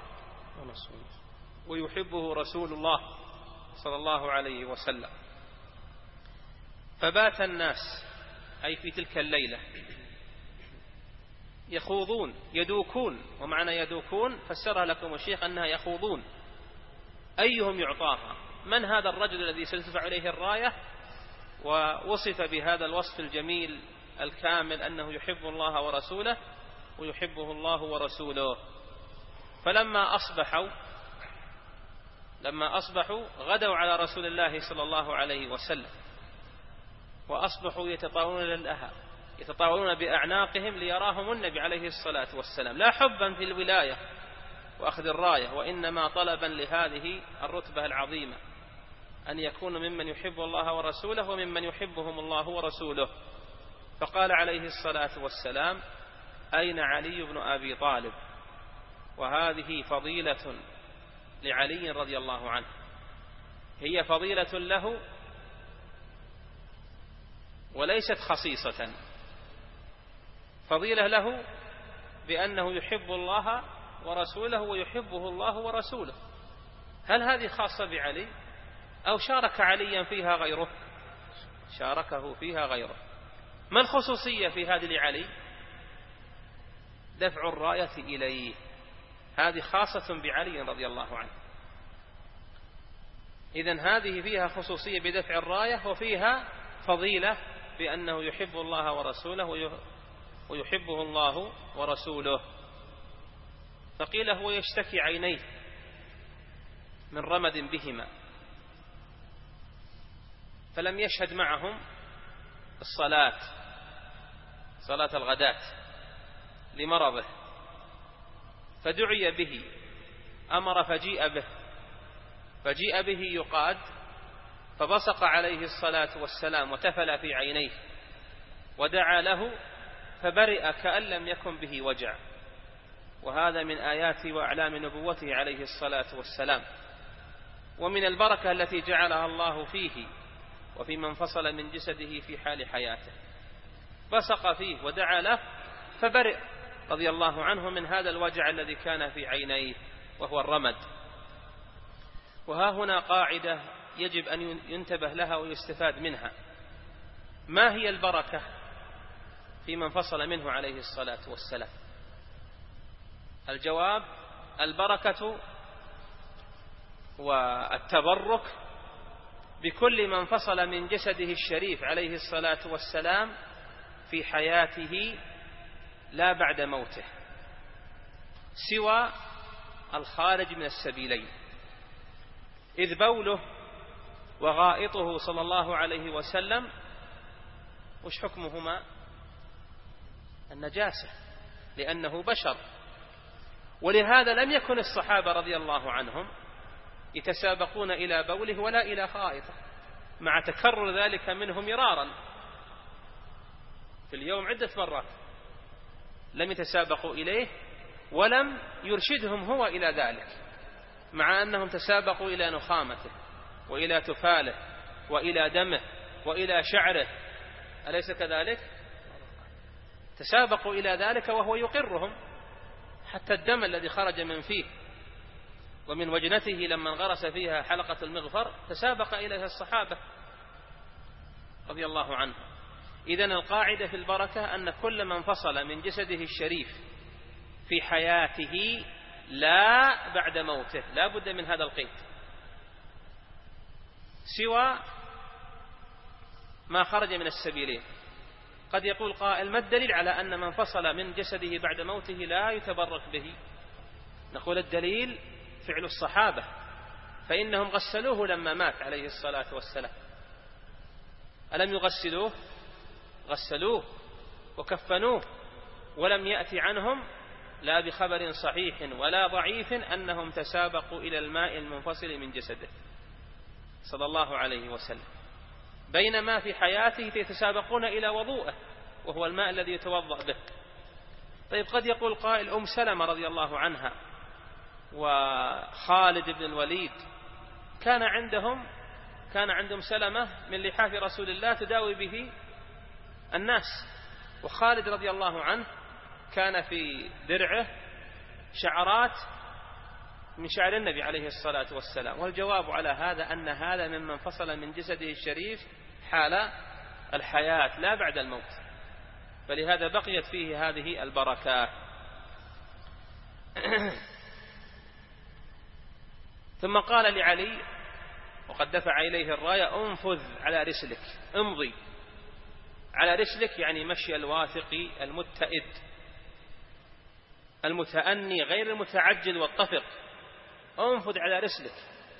ويحبه رسول الله صلى الله عليه وسلم. فبات الناس أي في تلك الليلة يخوضون يدوكون، ومعنى يدوكون فسرها لكم الشيخ أنها يخوضون أيهم يعطاها، من هذا الرجل الذي ستدفع إليه الراية، ووصف بهذا الوصف الجميل الكامل أنه يحب الله ورسوله ويحبه الله ورسوله. فلما أصبحوا لما أصبحوا غدوا على رسول الله صلى الله عليه وسلم، وأصبحوا يتطاولون للأهل يتطاولون بأعناقهم ليراهم النبي عليه الصلاة والسلام، لا حبا في الولاية وأخذ الراية، وإنما طلبا لهذه الرتبة العظيمة، أن يكونوا ممن يحب الله ورسوله وممن يحبهم الله ورسوله. فقال عليه الصلاة والسلام: أين علي بن أبي طالب؟ وهذه فضيلة لعلي رضي الله عنه، هي فضيلة له وليست خصيصة، فضيلة له بأنه يحب الله ورسوله ويحبه الله ورسوله. هل هذه خاصة بعلي أو شارك عليا فيها غيره؟ شاركه فيها غيره. ما الخصوصية في هذه لعلي؟ دفع الراية إليه، هذه خاصة بعلي رضي الله عنه. إذن هذه فيها خصوصية بدفع الراية، وفيها فضيلة بأنه يحب الله ورسوله ويحبه الله ورسوله. فقيل: هو يشتكي عينيه من رمد بهما، فلم يشهد معهم الصلاة صلاة الغداة لمرضه، فدعي به، أمر فجيء به فجيء به يقاد، فبصق عليه الصلاة والسلام وتفل في عينيه ودعا له فبرئ كأن لم يكن به وجع. وهذا من آيات وأعلام نبوته عليه الصلاة والسلام، ومن البركة التي جعلها الله فيه وفي من فصل من جسده في حال حياته. بصق فيه ودعا له فبرئ رضي الله عنه من هذا الوجع الذي كان في عينيه وهو الرمد. وها هنا قاعدة يجب أن ينتبه لها ويستفاد منها: ما هي البركة في من فصل منه عليه الصلاة والسلام؟ الجواب: البركة والتبرك بكل من فصل من جسده الشريف عليه الصلاة والسلام في حياته لا بعد موته، سوى الخارج من السبيلين، إذ بوله وغائطه صلى الله عليه وسلم وش حكمهما؟ النجاسة، لأنه بشر. ولهذا لم يكن الصحابة رضي الله عنهم يتسابقون إلى بوله ولا إلى غائطه، مع تكرر ذلك منهم مرارا في اليوم عدة مرات، لم يتسابقوا إليه ولم يرشدهم هو إلى ذلك، مع أنهم تسابقوا إلى نخامته وإلى تفاله وإلى دمه وإلى شعره، أليس كذلك؟ تسابقوا إلى ذلك وهو يقرهم، حتى الدم الذي خرج من فيه ومن وجنته لما انغرس فيها حلقة المغفر تسابق إليها الصحابة رضي الله عنهم. إذن القاعدة في البركة أن كل من فصل من جسده الشريف في حياته لا بعد موته، لا بد من هذا القيد، سوى ما خرج من السبيلين. قد يقول قائل: ما الدليل على أن من فصل من جسده بعد موته لا يتبرك به؟ نقول: الدليل فعل الصحابة، فإنهم غسلوه لما مات عليه الصلاة والسلام، ألم يغسلوه؟ غسلوه وكفنوه، ولم يأتي عنهم لا بخبر صحيح ولا ضعيف أنهم تسابقوا إلى الماء المنفصل من جسده صلى الله عليه وسلم، بينما في حياته يتسابقون إلى وضوءه وهو الماء الذي يتوضأ به. طيب، قد يقول قائل: أم سلمة رضي الله عنها وخالد بن الوليد كان عندهم كان عندهم سلمة من لحاف رسول الله تداوي به الناس، وخالد رضي الله عنه كان في درعه شعرات من شعر النبي عليه الصلاة والسلام. والجواب على هذا أن هذا ممن فصل من جسده الشريف حال الحياة لا بعد الموت، فلهذا بقيت فيه هذه البركات. ثم قال لعلي وقد دفع إليه الراية: انفذ على رسلك، امضي على رسلك، يعني مشي الواثق المتئد المتأني غير المتعجل والطفق، انفذ على رسلك.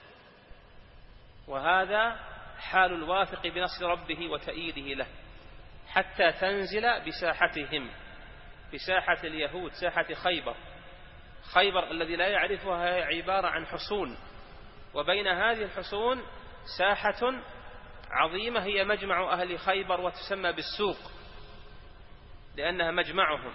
وهذا حال الواثق بنصر ربه وتأييده له، حتى تنزل بساحتهم، بساحة اليهود، ساحة خيبر. خيبر الذي لا يعرفها عبارة عن حصون، وبين هذه الحصون ساحة عظيمة هي مجمع أهل خيبر، وتسمى بالسوق لأنها مجمعهم،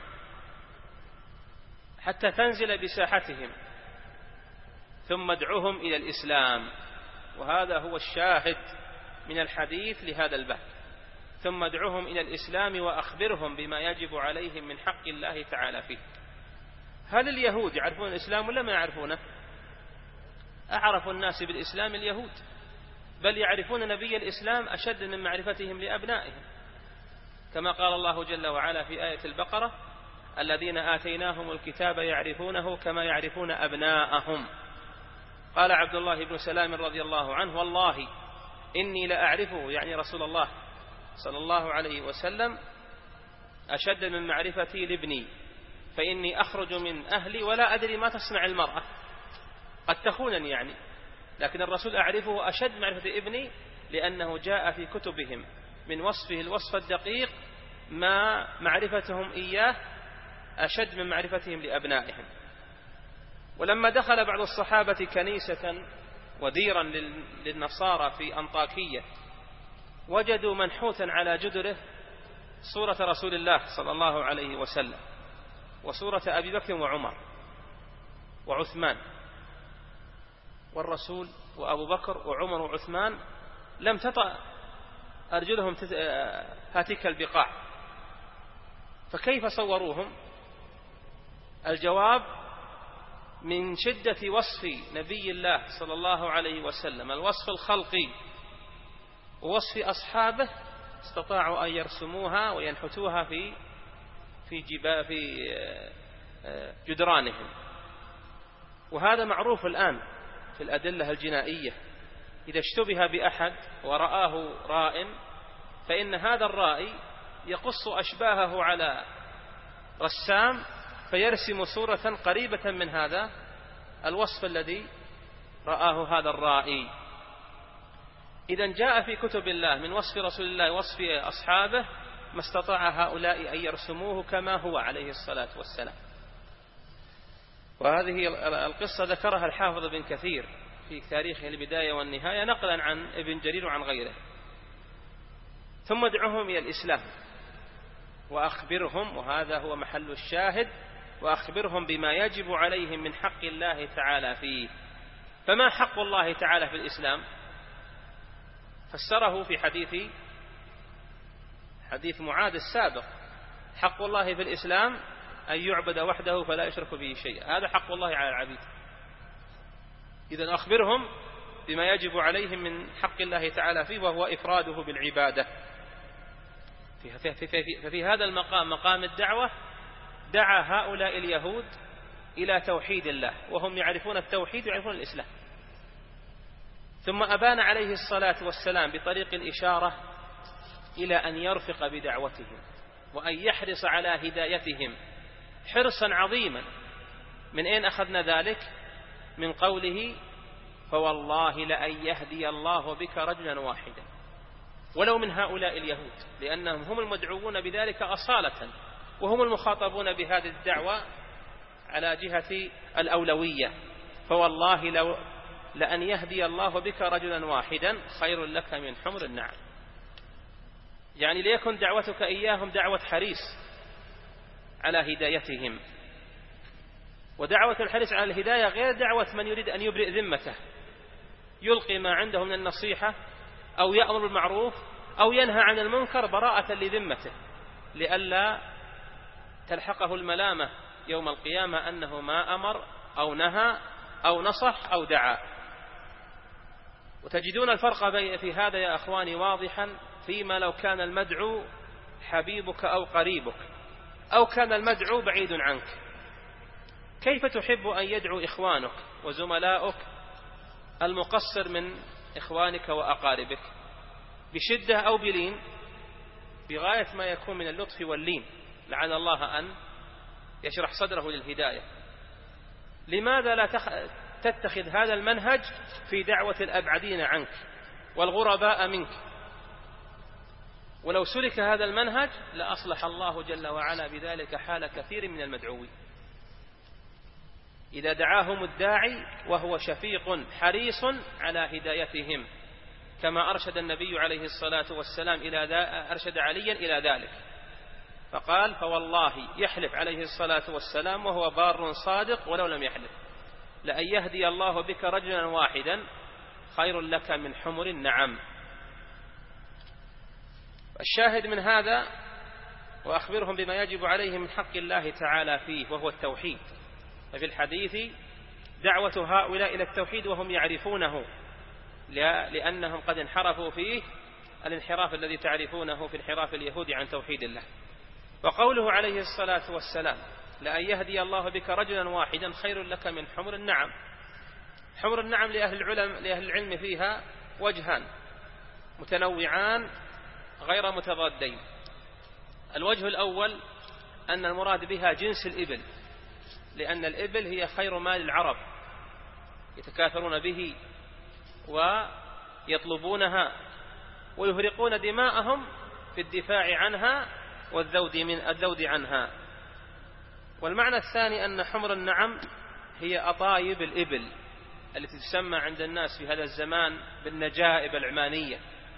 حتى تنزل بساحتهم، ثم ادعوهم إلى الإسلام. وهذا هو الشاهد من الحديث لهذا الباب: ثم ادعوهم إلى الإسلام وأخبرهم بما يجب عليهم من حق الله تعالى فيه. هل اليهود يعرفون الإسلام ولا ما يعرفونه؟ أعرف الناس بالإسلام اليهود، بل يعرفون نبي الإسلام أشد من معرفتهم لأبنائهم، كما قال الله جل وعلا في آية البقرة: الذين آتيناهم الكتاب يعرفونه كما يعرفون أبناءهم. قال عبد الله بن سلام رضي الله عنه: والله إني لأعرفه، يعني رسول الله صلى الله عليه وسلم، أشد من معرفتي لابني، فإني أخرج من أهلي ولا أدري ما تصنع المرأة، قد تخونني يعني، لكن الرسول أعرفه أشد معرفة ابني، لأنه جاء في كتبهم من وصفه الوصف الدقيق ما معرفتهم إياه أشد من معرفتهم لأبنائهم. ولما دخل بعض الصحابة كنيسة وديرا للنصارى في أنطاكية، وجدوا منحوتا على جدره صورة رسول الله صلى الله عليه وسلم، وصورة أبي بكر وعمر وعثمان، والرسول وأبو بكر وعمر وعثمان لم تطأ أرجلهم هاتك البقاع، فكيف صوروهم؟ الجواب: من شدة وصف نبي الله صلى الله عليه وسلم، الوصف الخلقي، ووصف أصحابه، استطاعوا أن يرسموها وينحتوها في في جبا في جدرانهم. وهذا معروف الآن في الأدلة الجنائية، إذا اشتبه بأحد ورآه راء فإن هذا الرائي يقص أشباهه على رسام فيرسم صورة قريبة من هذا الوصف الذي رآه هذا الرائي. إذا جاء في كتب الله من وصف رسول الله وصف أصحابه ما استطاع هؤلاء أن يرسموه كما هو عليه الصلاة والسلام. وهذه القصة ذكرها الحافظ ابن كثير في تاريخ البداية والنهاية نقلا عن ابن جرير وعن غيره. ثم ادعوهم إلى الإسلام وأخبرهم، وهذا هو محل الشاهد، وأخبرهم بما يجب عليهم من حق الله تعالى فيه. فما حق الله تعالى في الإسلام؟ فسره في حديث حديث معاذ السابق: حق الله في الإسلام أن يعبد وحده فلا يشرك به شيئا، هذا حق الله على العبيد. إذن أخبرهم بما يجب عليهم من حق الله تعالى فيه وهو إفراده بالعبادة. ففي هذا المقام مقام الدعوة دعا هؤلاء اليهود إلى توحيد الله وهم يعرفون التوحيد ويعرفون الإسلام. ثم أبان عليه الصلاة والسلام بطريق الإشارة إلى أن يرفق بدعوتهم وأن يحرص على هدايتهم حرصا عظيما. من أين أخذنا ذلك؟ من قوله: فوالله لأن يهدي الله بك رجلا واحدا، ولو من هؤلاء اليهود، لأنهم هم المدعوون بذلك أصالة وهم المخاطبون بهذه الدعوة على جهة الأولوية. فوالله لو لأن يهدي الله بك رجلا واحدا خير لك من حمر النعم. يعني ليكن دعوتك إياهم دعوة حريص على هدايتهم. ودعوة الحريص على الهداية غير دعوة من يريد أن يبرئ ذمته، يلقي ما عنده من النصيحة أو يأمر بالمعروف أو ينهى عن المنكر براءة لذمته لئلا تلحقه الملامة يوم القيامة أنه ما أمر أو نهى أو نصح أو دعا. وتجدون الفرق في هذا يا أخواني واضحا فيما لو كان المدعو حبيبك أو قريبك أو كان المدعو بعيد عنك. كيف تحب أن يدعو إخوانك وزملاؤك المقصر من إخوانك وأقاربك؟ بشدة أو بلين؟ بغاية ما يكون من اللطف واللين، لعل الله أن يشرح صدره للهداية. لماذا لا تتخذ هذا المنهج في دعوة الأبعدين عنك والغرباء منك؟ ولو سلك هذا المنهج لأصلح الله جل وعلا بذلك حال كثير من المدعوين. إذا دعاهم الداعي وهو شفيق حريص على هدايتهم، كما أرشد النبي عليه الصلاة والسلام إلى أرشد عليا إلى ذلك، فقال: فوالله، يحلف عليه الصلاة والسلام وهو بار صادق ولو لم يحلف: لأن يهدي الله بك رجلا واحدا خير لك من حمر النعم. الشاهد من هذا: وأخبرهم بما يجب عليهم من حق الله تعالى فيه وهو التوحيد. ففي الحديث دعوة هؤلاء إلى التوحيد وهم يعرفونه لأنهم قد انحرفوا فيه الانحراف الذي تعرفونه في انحراف اليهود عن توحيد الله. وقوله عليه الصلاة والسلام: لأن يهدي الله بك رجلا واحدا خير لك من حمر النعم. حمر النعم لأهل العلم, لأهل العلم فيها وجهان متنوعان غير متضادين. الوجه الأول أن المراد بها جنس الإبل، لأن الإبل هي خير مال العرب، يتكاثرون به ويطلبونها ويهرقون دماءهم في الدفاع عنها والذود من الذود عنها. والمعنى الثاني أن حمر النعم هي أطايب الإبل التي تسمى عند الناس في هذا الزمان بالنجائب العمانية،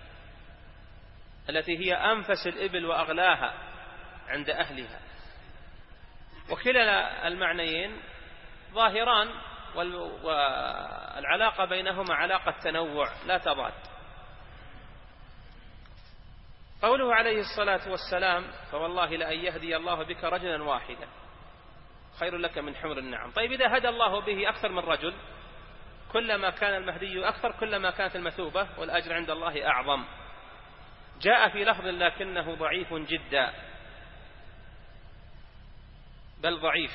التي هي أنفس الإبل وأغلاها عند أهلها. وكلا المعنيين ظاهران، والعلاقة بينهما علاقة تنوع لا تضاد. قوله عليه الصلاة والسلام: فوالله لأن يهدي الله بك رجلا واحدا خير لك من حمر النعم. طيب إذا هدى الله به أكثر من رجل، كلما كان المهدي أكثر كلما كانت المثوبة والأجر عند الله أعظم. جاء في لفظ لكنه ضعيف جدا، بل ضعيف: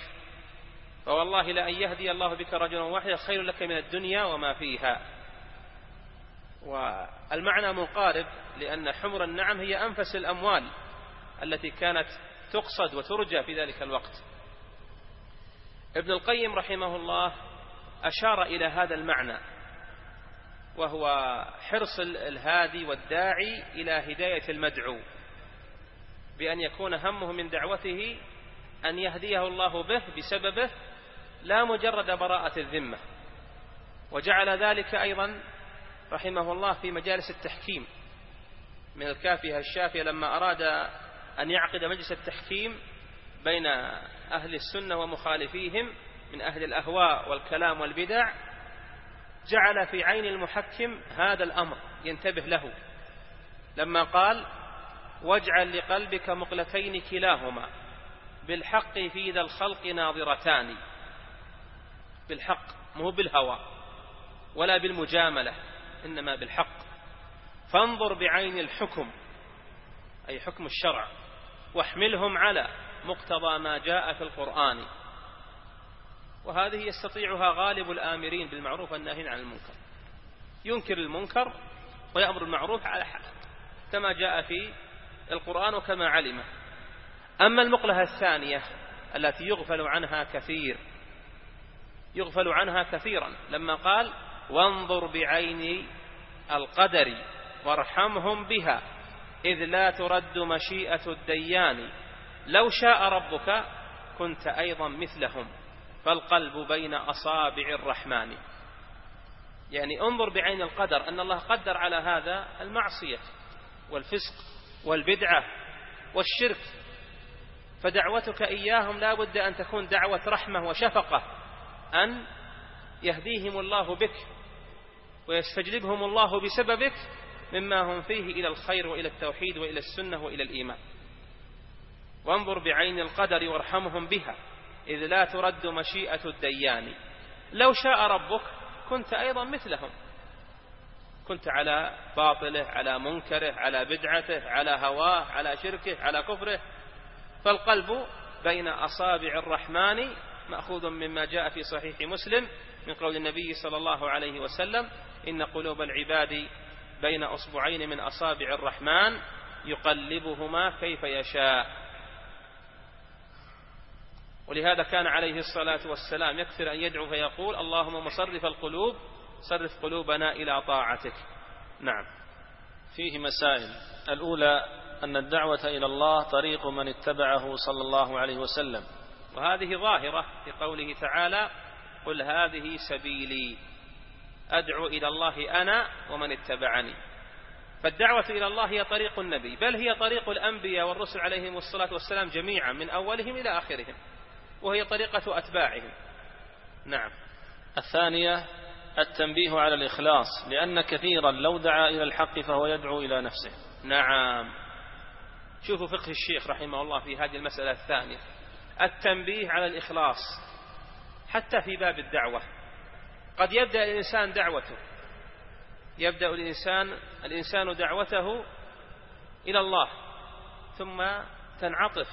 فوالله لأن يهدي الله بك رجلا واحدا خير لك من الدنيا وما فيها. والمعنى مقارب، لأن حمر النعم هي أنفس الأموال التي كانت تقصد وترجى في ذلك الوقت. ابن القيم رحمه الله أشار إلى هذا المعنى، وهو حرص الهادي والداعي إلى هداية المدعو، بأن يكون همه من دعوته أن يهديه الله به بسببه، لا مجرد براءة الذمة. وجعل ذلك أيضا رحمه الله في مجالس التحكيم، من الكافية الشافية لما أراد أن يعقد مجلس التحكيم بين أهل السنة ومخالفيهم من أهل الأهواء والكلام والبدع، جعل في عين المحكم هذا الأمر ينتبه له، لما قال: واجعل لقلبك مقلتين كلاهما بالحق في ذا الخلق ناظرتان. بالحق، مو بالهوى ولا بالمجاملة، إنما بالحق. فانظر بعين الحكم، أي حكم الشرع، واحملهم على مقتضى ما جاء في القرآن. وهذه يستطيعها غالب الآمرين بالمعروف والناهين عن المنكر، ينكر المنكر ويأمر المعروف على حال كما جاء في القرآن وكما علمه. أما المقلة الثانية التي يغفل عنها كثير يغفل عنها كثيرا، لما قال: وانظر بعين القدر وارحمهم بها إذ لا ترد مشيئة الديان، لو شاء ربك كنت أيضا مثلهم فالقلب بين أصابع الرحمن. يعني انظر بعين القدر، أن الله قدر على هذا المعصية والفسق والبدعة والشرك، فدعوتك إياهم لا بد أن تكون دعوة رحمة وشفقة، أن يهديهم الله بك ويستجلبهم الله بسببك مما هم فيه إلى الخير وإلى التوحيد وإلى السنة وإلى الإيمان. وانظر بعين القدر وارحمهم بها إذ لا ترد مشيئة الديان، لو شاء ربك كنت أيضا مثلهم، كنت على باطله، على منكره، على بدعته، على هواه، على شركه، على كفره. فالقلب بين أصابع الرحمن، مأخوذ مما جاء في صحيح مسلم من قول النبي صلى الله عليه وسلم: إن قلوب العباد بين أصبعين من أصابع الرحمن يقلبهما كيف يشاء. ولهذا كان عليه الصلاة والسلام يكثر أن يدعو فيقول: اللهم مصرف القلوب صرف قلوبنا إلى طاعتك. نعم. فيه مسائل. الأولى أن الدعوة إلى الله طريق من اتبعه صلى الله عليه وسلم، وهذه ظاهرة في قوله تعالى: قل هذه سبيلي أدعو إلى الله أنا ومن اتبعني. فالدعوة إلى الله هي طريق النبي، بل هي طريق الأنبياء والرسل عليهم الصلاة والسلام جميعا من أولهم إلى آخرهم، وهي طريقة أتباعهم. نعم. الثانية التنبيه على الإخلاص، لأن كثيرا لو دعا إلى الحق فهو يدعو إلى نفسه. نعم. شوفوا فقه الشيخ رحمه الله في هذه المسألة الثانية، التنبيه على الإخلاص حتى في باب الدعوة. قد يبدأ الإنسان دعوته يبدأ الإنسان الإنسان دعوته إلى الله، ثم تنعطف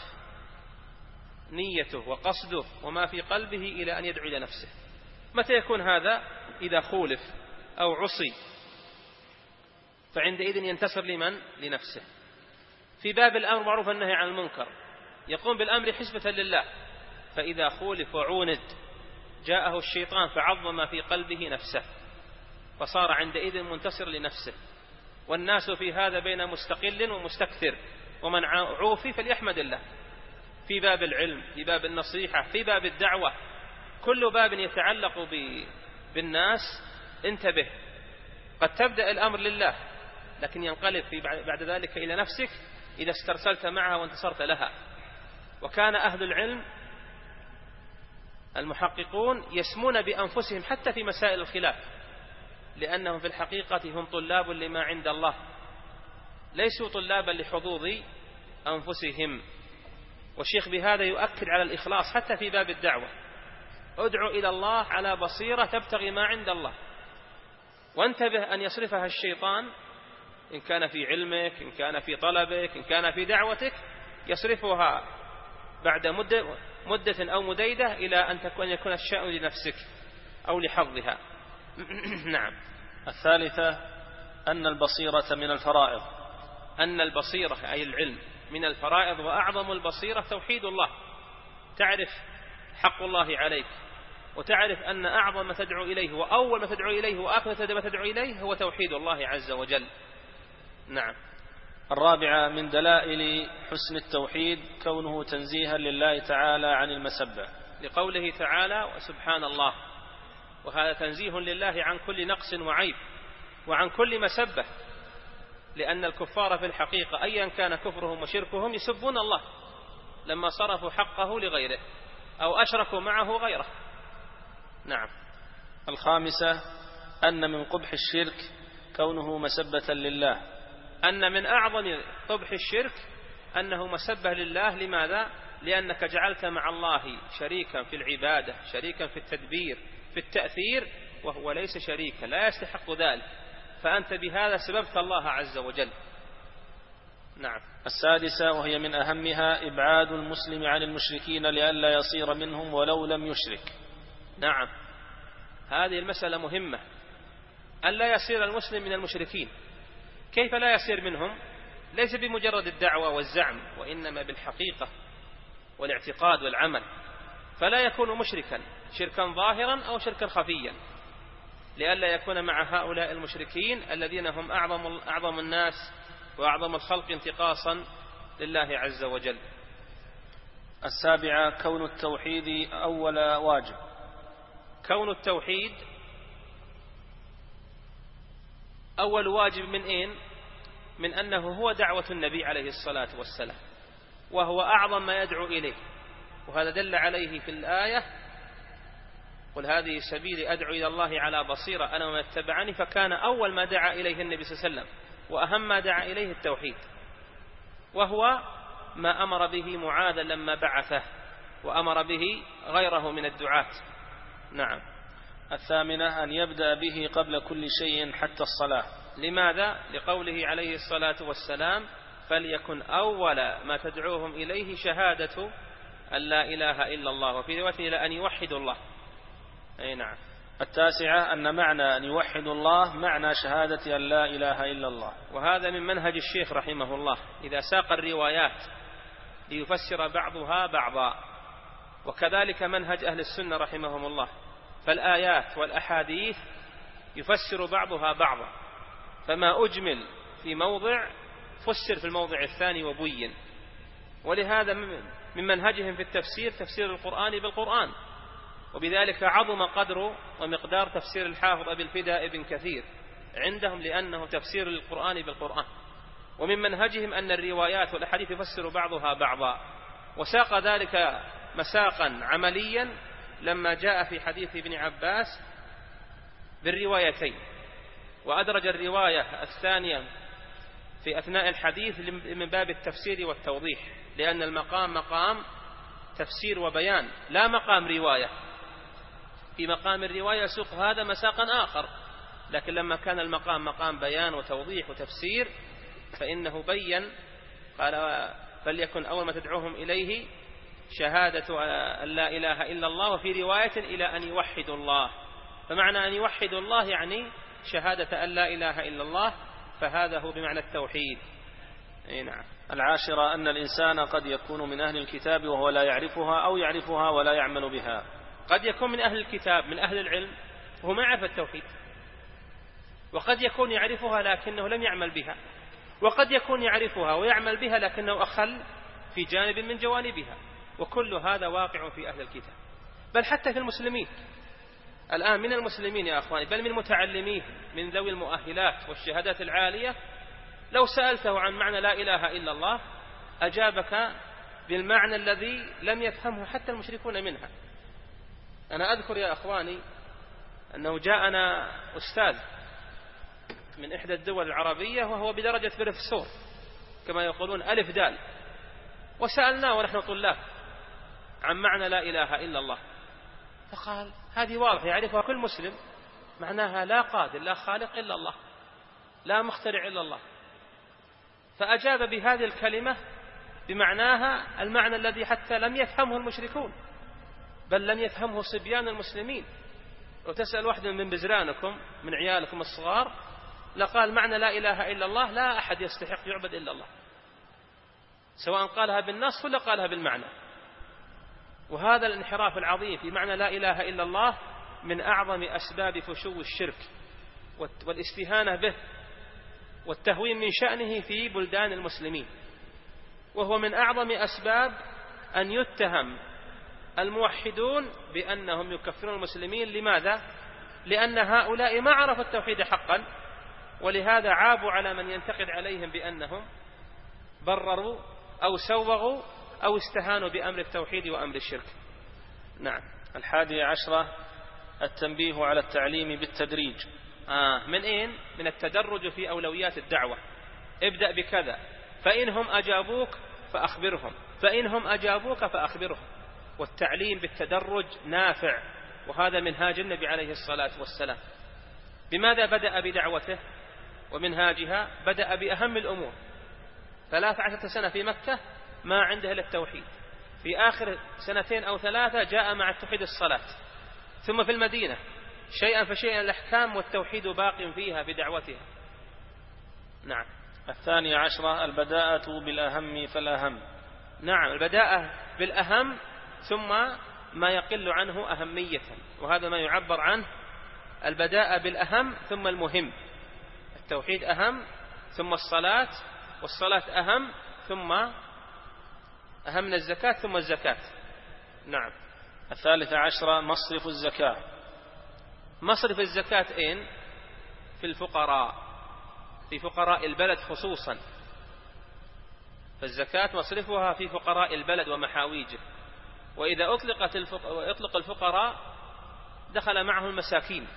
نيته وقصده وما في قلبه إلى أن يدعو إلى نفسه. متى يكون هذا؟ إذا خولف أو عصي، فعندئذ ينتصر لمن؟ لنفسه. في باب الأمر معروف والنهي عن المنكر يقوم بالأمر حسبة لله، فإذا خولف وعوند جاءه الشيطان فعظم ما في قلبه نفسه، فصار عندئذ منتصر لنفسه. والناس في هذا بين مستقل ومستكثر، ومن عوفي فليحمد الله. في باب العلم، في باب النصيحة، في باب الدعوة، كل باب يتعلق بالناس انتبه. قد تبدأ الأمر لله لكن ينقلب في بعد ذلك إلى نفسك إذا استرسلت معها وانتصرت لها. وكان أهل العلم المحققون يسمون بأنفسهم حتى في مسائل الخلاف، لأنهم في الحقيقة هم طلاب لما عند الله، ليسوا طلابا لحظوظ أنفسهم. والشيخ بهذا يؤكد على الإخلاص حتى في باب الدعوة. ادعو إلى الله على بصيرة تبتغي ما عند الله، وانتبه أن يصرفها الشيطان إن كان في علمك، إن كان في طلبك، إن كان في دعوتك، يصرفها بعد مدة, مدة أو مديدة إلى أن تكون يكون الشأن لنفسك أو لحظها. نعم. الثالثة أن البصيرة من الفرائض. أن البصيرة أي العلم من الفرائض، وأعظم البصيرة توحيد الله، تعرف حق الله عليك، وتعرف أن أعظم ما تدعو إليه وأول ما تدعو إليه وآخر ما تدعو إليه هو توحيد الله عز وجل. نعم. الرابعة من دلائل حسن التوحيد كونه تنزيها لله تعالى عن المسبة، لقوله تعالى وسبحان الله، وهذا تنزيه لله عن كل نقص وعيب وعن كل مسبة، لأن الكفار في الحقيقة أيا كان كفرهم وشركهم يسبون الله لما صرفوا حقه لغيره أو أشركوا معه غيره. نعم. الخامسة أن من قبح الشرك كونه مسبة لله، أن من أعظم قبح الشرك أنه مسبة لله. لماذا؟ لأنك جعلت مع الله شريكا في العبادة، شريكا في التدبير، في التأثير، وهو ليس شريكا، لا يستحق ذلك، فأنت بهذا سببت الله عز وجل. نعم. السادسة وهي من أهمها إبعاد المسلم عن المشركين لئلا يصير منهم ولو لم يشرك. نعم، هذه المسألة مهمة، ألا يصير المسلم من المشركين. كيف لا يصير منهم؟ ليس بمجرد الدعوة والزعم، وإنما بالحقيقة والاعتقاد والعمل، فلا يكون مشركا شركا ظاهرا أو شركا خفيا، لئلا يكون مع هؤلاء المشركين الذين هم أعظم, أعظم الناس وأعظم الخلق انتقاصا لله عز وجل. السابعة كون التوحيد أول واجب. كون التوحيد أول واجب من أين؟ من أنه هو دعوة النبي عليه الصلاة والسلام، وهو أعظم ما يدعو إليه، وهذا دل عليه في الآية قل هذه سبيلي أدعو إلى الله على بصيرة أنا ومن اتبعني، فكان أول ما دعا إليه النبي صلى الله عليه وسلم وأهم ما دعا إليه التوحيد، وهو ما أمر به معاذا لما بعثه وأمر به غيره من الدعاة. نعم. الثامنة أن يبدأ به قبل كل شيء حتى الصلاة. لماذا؟ لقوله عليه الصلاة والسلام فليكن أول ما تدعوهم إليه شهادة أن لا إله إلا الله، وفي رواية إلى أن يوحدوا الله. أي نعم. التاسعة أن معنى أن يوحدوا الله معنى شهادة أن لا إله إلا الله، وهذا من منهج الشيخ رحمه الله إذا ساق الروايات ليفسر بعضها بعضا، وكذلك منهج أهل السنة رحمهم الله، فالآيات والأحاديث يفسر بعضها بعضا، فما أجمل في موضع فسر في الموضع الثاني وبين. ولهذا من منهجهم في التفسير تفسير القرآن بالقرآن، وبذلك عظم قدر ومقدار تفسير الحافظ أبي الفداء ابن كثير عندهم، لأنه تفسير القرآن بالقرآن. ومن منهجهم أن الروايات والأحاديث يفسر بعضها بعضا، وساق ذلك مساقا عمليا لما جاء في حديث ابن عباس بالروايتين، وأدرج الرواية الثانية في أثناء الحديث من باب التفسير والتوضيح، لأن المقام مقام تفسير وبيان لا مقام رواية. في مقام الرواية سوق هذا مساقا آخر، لكن لما كان المقام مقام بيان وتوضيح وتفسير فإنه بين، قال فليكن أول ما تدعوهم إليه شهادة أن لا إله إلا الله، وفي رواية إلى أن يوحدوا الله، فمعنى أن يوحدوا الله يعني شهادة أن لا إله إلا الله، فهذا هو بمعنى التوحيد. أي نعم. العاشرة أن الإنسان قد يكون من أهل الكتاب وهو لا يعرفها، أو يعرفها ولا يعمل بها. قد يكون من أهل الكتاب من أهل العلم وهو ما يعرف التوحيد، وقد يكون يعرفها لكنه لم يعمل بها، وقد يكون يعرفها ويعمل بها لكنه أخل في جانب من جوانبها، وكل هذا واقع في أهل الكتاب، بل حتى في المسلمين الآن من المسلمين يا أخواني، بل من متعلميه من ذوي المؤهلات والشهادات العالية، لو سألته عن معنى لا إله إلا الله أجابك بالمعنى الذي لم يفهمه حتى المشركون منها. أنا أذكر يا أخواني أنه جاءنا أستاذ من إحدى الدول العربية وهو بدرجة بروفيسور كما يقولون ألف دال، وسألناه ونحن طلاب عن معنى لا إله إلا الله، فقال هذه واضحة يعرفها كل مسلم، معناها لا قادر لا خالق إلا الله، لا مخترع إلا الله. فأجاب بهذه الكلمة بمعناها المعنى الذي حتى لم يفهمه المشركون، بل لم يفهمه صبيان المسلمين. لو تسأل واحد من بزرانكم من عيالكم الصغار لقال معنى لا إله إلا الله لا أحد يستحق يعبد إلا الله، سواء قالها بالنص ولا قالها بالمعنى. وهذا الانحراف العظيم في معنى لا إله إلا الله من أعظم أسباب فشو الشرك والاستهانة به والتهوين من شأنه في بلدان المسلمين، وهو من أعظم أسباب أن يتهم الموحدون بأنهم يكفرون المسلمين. لماذا؟ لأن هؤلاء ما عرفوا التوحيد حقا، ولهذا عابوا على من ينتقد عليهم بأنهم برروا أو سوغوا أو استهانوا بأمر التوحيد وأمر الشرك. نعم. الحادي عشرة التنبيه على التعليم بالتدريج. آه من أين؟ من التدرج في أولويات الدعوة. ابدأ بكذا، فإنهم أجابوك فأخبرهم، فإنهم أجابوك فأخبرهم. والتعليم بالتدرج نافع، وهذا منهاج النبي عليه الصلاة والسلام. بماذا بدأ بدعوته ومنهاجها؟ بدأ بأهم الأمور. ثلاث عشرة سنة في مكة ما عنده إلا التوحيد، في آخر سنتين أو ثلاثة جاء مع التوحيد الصلاة، ثم في المدينة شيئا فشيئا الأحكام والتوحيد باق فيها بدعوتها. نعم. الثاني عشرة البداءة بالأهم فالأهم. نعم، البداءة بالأهم ثم ما يقل عنه أهمية، وهذا ما يعبر عنه البداءة بالأهم ثم المهم. التوحيد أهم ثم الصلاة، والصلاة أهم ثم أهم من الزكاة ثم الزكاة. نعم. الثالث عشرة مصرف الزكاة. مصرف الزكاة أين؟ في الفقراء، في فقراء البلد خصوصا، فالزكاة مصرفها في فقراء البلد ومحاويجه. وإذا أطلقت أطلق الفقراء دخل معه المساكين،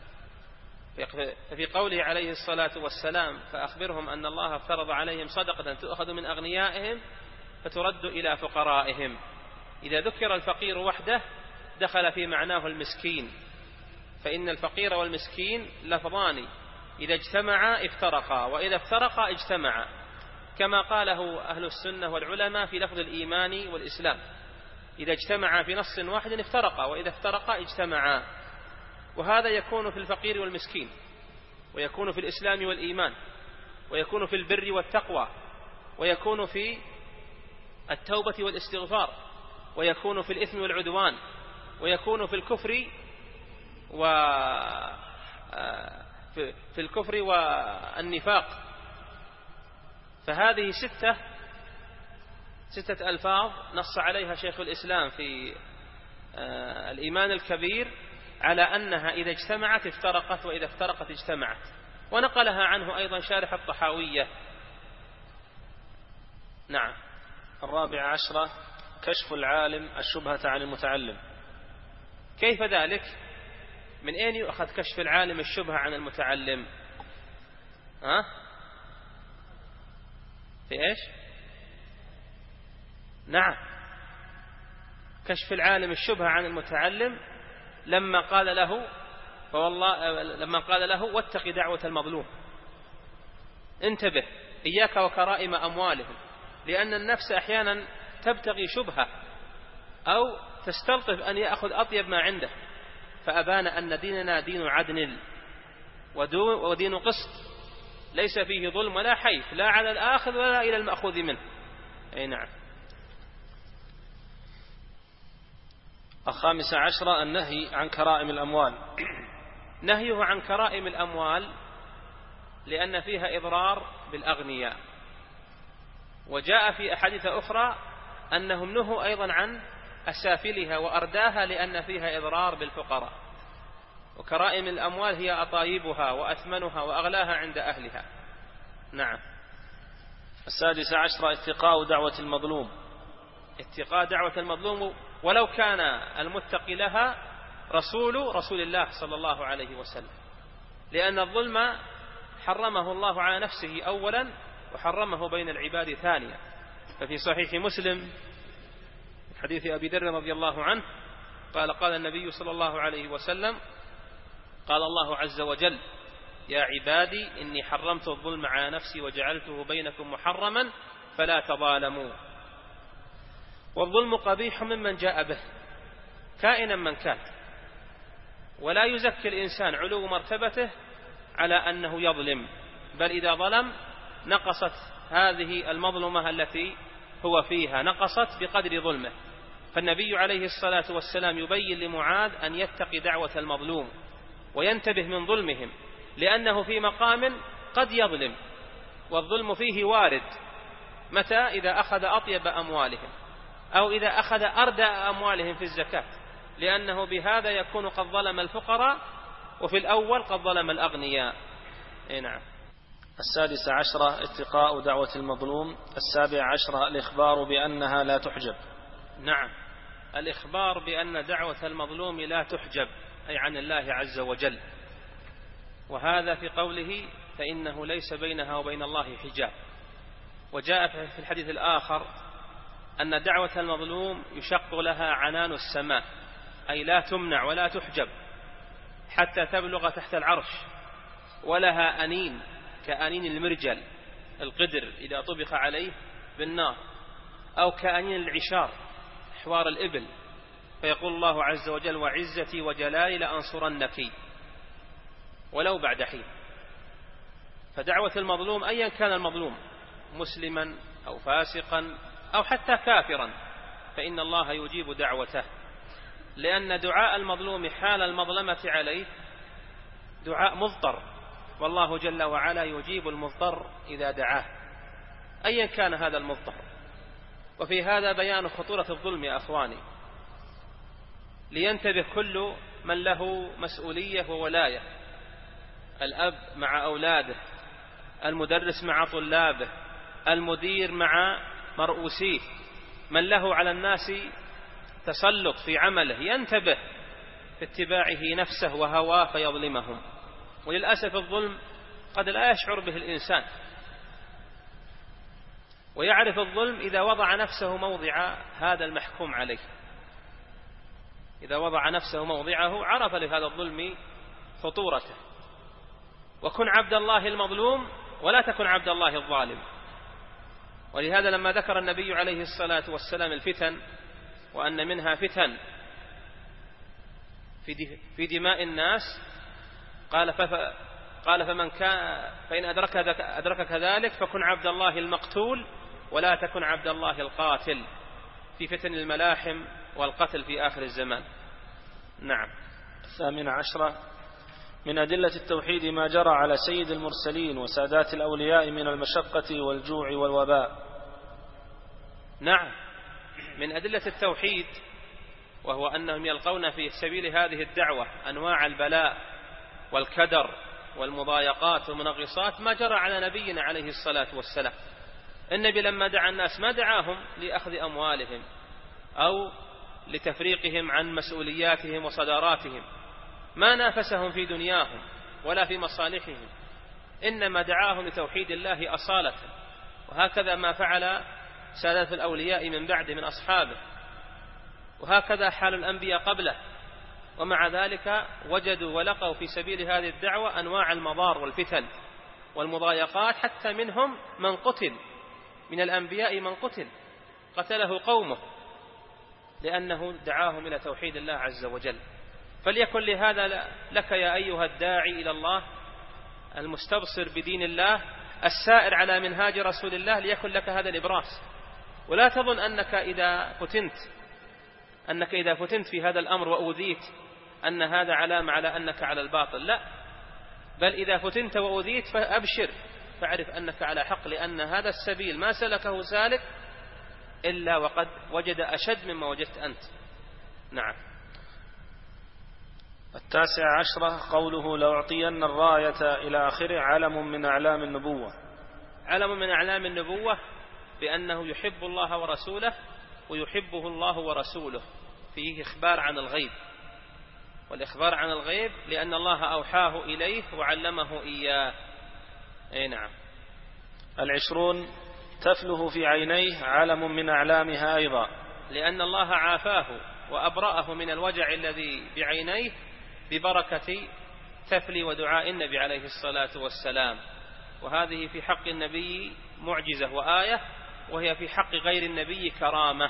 ففي قوله عليه الصلاة والسلام فأخبرهم أن الله افترض عليهم صدقة تؤخذ من أغنيائهم فترد إلى فقرائهم. إذا ذكر الفقير وحده دخل في معناه المسكين، فإن الفقير والمسكين لفظان إذا اجتمعا افترقا، وإذا افترقا اجتمعا، كما قاله أهل السنة والعلماء في لفظ الإيمان والإسلام. إذا اجتمعا في نص واحد افترقا، وإذا افترقا اجتمعا. وهذا يكون في الفقير والمسكين، ويكون في الإسلام والإيمان، ويكون في البر والتقوى، ويكون في التوبة والاستغفار، ويكون في الإثم والعدوان، ويكون في الكفر و في الكفر والنفاق. فهذه ستة ستة ألفاظ نص عليها شيخ الإسلام في الإيمان الكبير على أنها إذا اجتمعت افترقت، وإذا افترقت اجتمعت، ونقلها عنه أيضا شارح الطحاوية. نعم. الرابع عشرة كشف العالم الشبهة عن المتعلم. كيف ذلك؟ من أين يؤخذ كشف العالم الشبهة عن المتعلم؟ ها؟ في إيش؟ نعم، كشف العالم الشبهة عن المتعلم لما قال له فوالله لما قال له واتق دعوة المظلوم، انتبه إياك وكرائم أموالهم، لأن النفس أحيانا تبتغي شبهة أو تستلطف أن يأخذ أطيب ما عنده، فأبان أن ديننا دين عدل ودين قسط، ليس فيه ظلم ولا حيف، لا على الآخذ ولا إلى المأخوذ منه. أي نعم. الخامس عشر النهي عن كرائم الأموال. نهيه عن كرائم الأموال لأن فيها إضرار بالأغنياء، وجاء في أحاديث أخرى أنهم نهوا أيضا عن أسافلها وأرداها لأن فيها إضرار بالفقراء. وكرائم الأموال هي أطايبها وأثمنها وأغلاها عند أهلها. نعم. السادس عشر اتقاء دعوة المظلوم. اتقاء دعوة المظلوم ولو كان المتقي لها رسول رسول الله صلى الله عليه وسلم، لأن الظلم حرمه الله على نفسه أولا وحرمه بين العباد ثانيا. ففي صحيح مسلم حديث أبي ذر رضي الله عنه قال قال النبي صلى الله عليه وسلم قال الله عز وجل يا عبادي إني حرمت الظلم على نفسي وجعلته بينكم محرما فلا تظالموا. والظلم قبيح ممن جاء به كائنا من كان، ولا يزكي الإنسان علو مرتبته على أنه يظلم، بل إذا ظلم نقصت هذه المظلمة التي هو فيها، نقصت بقدر ظلمه. فالنبي عليه الصلاة والسلام يبين لمعاذ أن يتقي دعوة المظلوم وينتبه من ظلمهم، لأنه في مقام قد يظلم، والظلم فيه وارد، متى؟ إذا أخذ أطيب أموالهم أو إذا أخذ أردى أموالهم في الزكاة، لأنه بهذا يكون قد ظلم الفقراء، وفي الأول قد ظلم الأغنياء. إيه نعم. السادس عشرة اتقاء دعوة المظلوم. السابع عشرة الإخبار بأنها لا تحجب. نعم، الإخبار بأن دعوة المظلوم لا تحجب، أي عن الله عز وجل، وهذا في قوله فإنه ليس بينها وبين الله حجاب. وجاء في الحديث الآخر أن دعوة المظلوم يشق لها عنان السماء، أي لا تمنع ولا تحجب حتى تبلغ تحت العرش، ولها أنين كأنين المرجل القدر إذا طبخ عليه بالنار، أو كأنين العشار حوار الإبل، فيقول الله عز وجل وعزتي وجلالي لأنصرنك ولو بعد حين. فدعوة المظلوم أيا كان المظلوم مسلما أو فاسقا أو حتى كافرا فإن الله يجيب دعوته، لأن دعاء المظلوم حال المظلمة عليه دعاء مضطر، والله جل وعلا يجيب المضطر إذا دعاه أيا كان هذا المضطر. وفي هذا بيان خطورة الظلم يا أخواني، لينتبه كل من له مسؤولية وولاية، الأب مع أولاده، المدرس مع طلابه، المدير مع مرؤوسيه، من له على الناس تسلط في عمله، ينتبه في اتباعه نفسه وهواه فيظلمهم. وللأسف الظلم قد لا يشعر به الإنسان، ويعرف الظلم إذا وضع نفسه موضع هذا المحكوم عليه، إذا وضع نفسه موضعه عرف لهذا الظلم خطورته. وكن عبد الله المظلوم ولا تكن عبد الله الظالم. ولهذا لما ذكر النبي عليه الصلاة والسلام الفتن وأن منها فتن في دماء الناس قال قال فمن كان فإن أدرك أدركك ذلك فكن عبد الله المقتول ولا تكن عبد الله القاتل في فتن الملاحم والقتل في آخر الزمان. نعم. الثامن عشرة من أدلة التوحيد ما جرى على سيد المرسلين وسادات الأولياء من المشقة والجوع والوباء. نعم، من أدلة التوحيد وهو أنهم يلقون في سبيل هذه الدعوة أنواع البلاء والكدر والمضايقات والمنغصات ما جرى على نبينا عليه الصلاة والسلام. النبي لما دعا الناس ما دعاهم لأخذ أموالهم أو لتفريقهم عن مسؤولياتهم وصداراتهم، ما نافسهم في دنياهم ولا في مصالحهم، إنما دعاهم لتوحيد الله أصالة. وهكذا ما فعل سادة الأولياء من بعد من أصحابه، وهكذا حال الأنبياء قبله. ومع ذلك وجدوا ولقوا في سبيل هذه الدعوة أنواع المضار والفتن والمضايقات، حتى منهم من قتل، من الأنبياء من قتل قتله قومه لأنه دعاهم إلى توحيد الله عز وجل. فليكن لهذا لك يا أيها الداعي إلى الله المستبصر بدين الله السائر على منهاج رسول الله، ليكن لك هذا الإبراس. ولا تظن أنك إذا فتنت أنك إذا فتنت في هذا الأمر وأوذيت أن هذا علامة على أنك على الباطل، لا، بل إذا فتنت وأوذيت فأبشر، فاعرف أنك على حق، لأن هذا السبيل ما سلكه سالك إلا وقد وجد أشد مما وجدت أنت. نعم. التاسع عشرة قوله لأعطين الراية إلى آخره علم من أعلام النبوة. علم من أعلام النبوة بأنه يحب الله ورسوله ويحبه الله ورسوله، فيه إخبار عن الغيب، والإخبار عن الغيب لأن الله أوحاه إليه وعلمه إياه. أي نعم. العشرون تفله في عينيه علم من أعلامها أيضا، لأن الله عافاه وأبرأه من الوجع الذي بعينيه ببركة تفلي ودعاء النبي عليه الصلاة والسلام. وهذه في حق النبي معجزة وآية، وهي في حق غير النبي كرامة.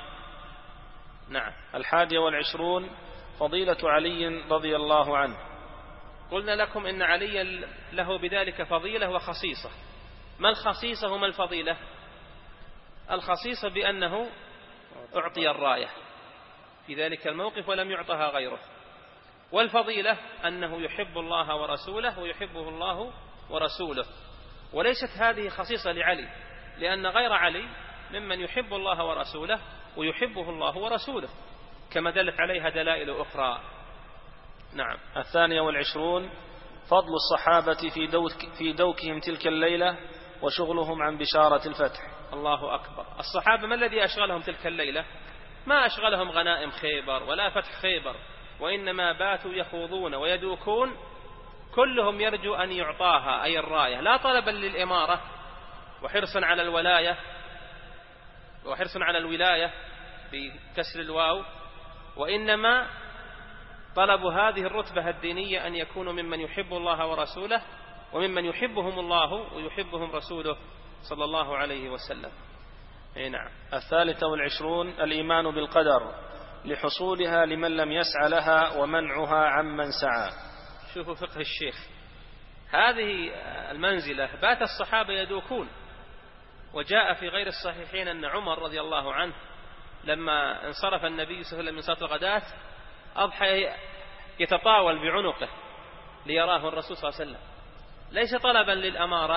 نعم. الحادي والعشرون فضيلة علي رضي الله عنه. قلنا لكم إن عليا له بذلك فضيلة وخصيصة. ما الخصيصة وما الفضيلة؟ الخصيصة بأنه أعطي الراية في ذلك الموقف ولم يعطها غيره، والفضيلة أنه يحب الله ورسوله ويحبه الله ورسوله. وليست هذه خصيصة لعلي، لأن غير علي ممن يحب الله ورسوله ويحبه الله ورسوله، كما دلت عليها دلائل أخرى. نعم. الثانية والعشرون فضل الصحابة في, دوك في دوكهم تلك الليلة وشغلهم عن بشارة الفتح. الله أكبر. الصحابة ما الذي أشغلهم تلك الليلة؟ ما أشغلهم غنائم خيبر ولا فتح خيبر، وإنما باتوا يخوضون ويدوكون، كلهم يرجو أن يعطاها أي الراية، لا طلبا للإمارة وحرصا على الولاية وحرصا على الولاية بكسر الواو، وإنما طلبوا هذه الرتبة الدينية أن يكونوا ممن يحب الله ورسوله وممن يحبهم الله ويحبهم رسوله صلى الله عليه وسلم. اي نعم. الثالثة والعشرون الإيمان بالقدر لحصولها لمن لم يسعى لها ومنعها عمن سعى. شوفوا فقه الشيخ، هذه المنزلة بات الصحابة يدوكون، وجاء في غير الصحيحين أن عمر رضي الله عنه لما انصرف النبي صلى الله عليه وسلم من صلاة الغداة أضحى يتطاول بعنقه ليراه الرسول صلى الله عليه وسلم، ليس طلبا للأمارة،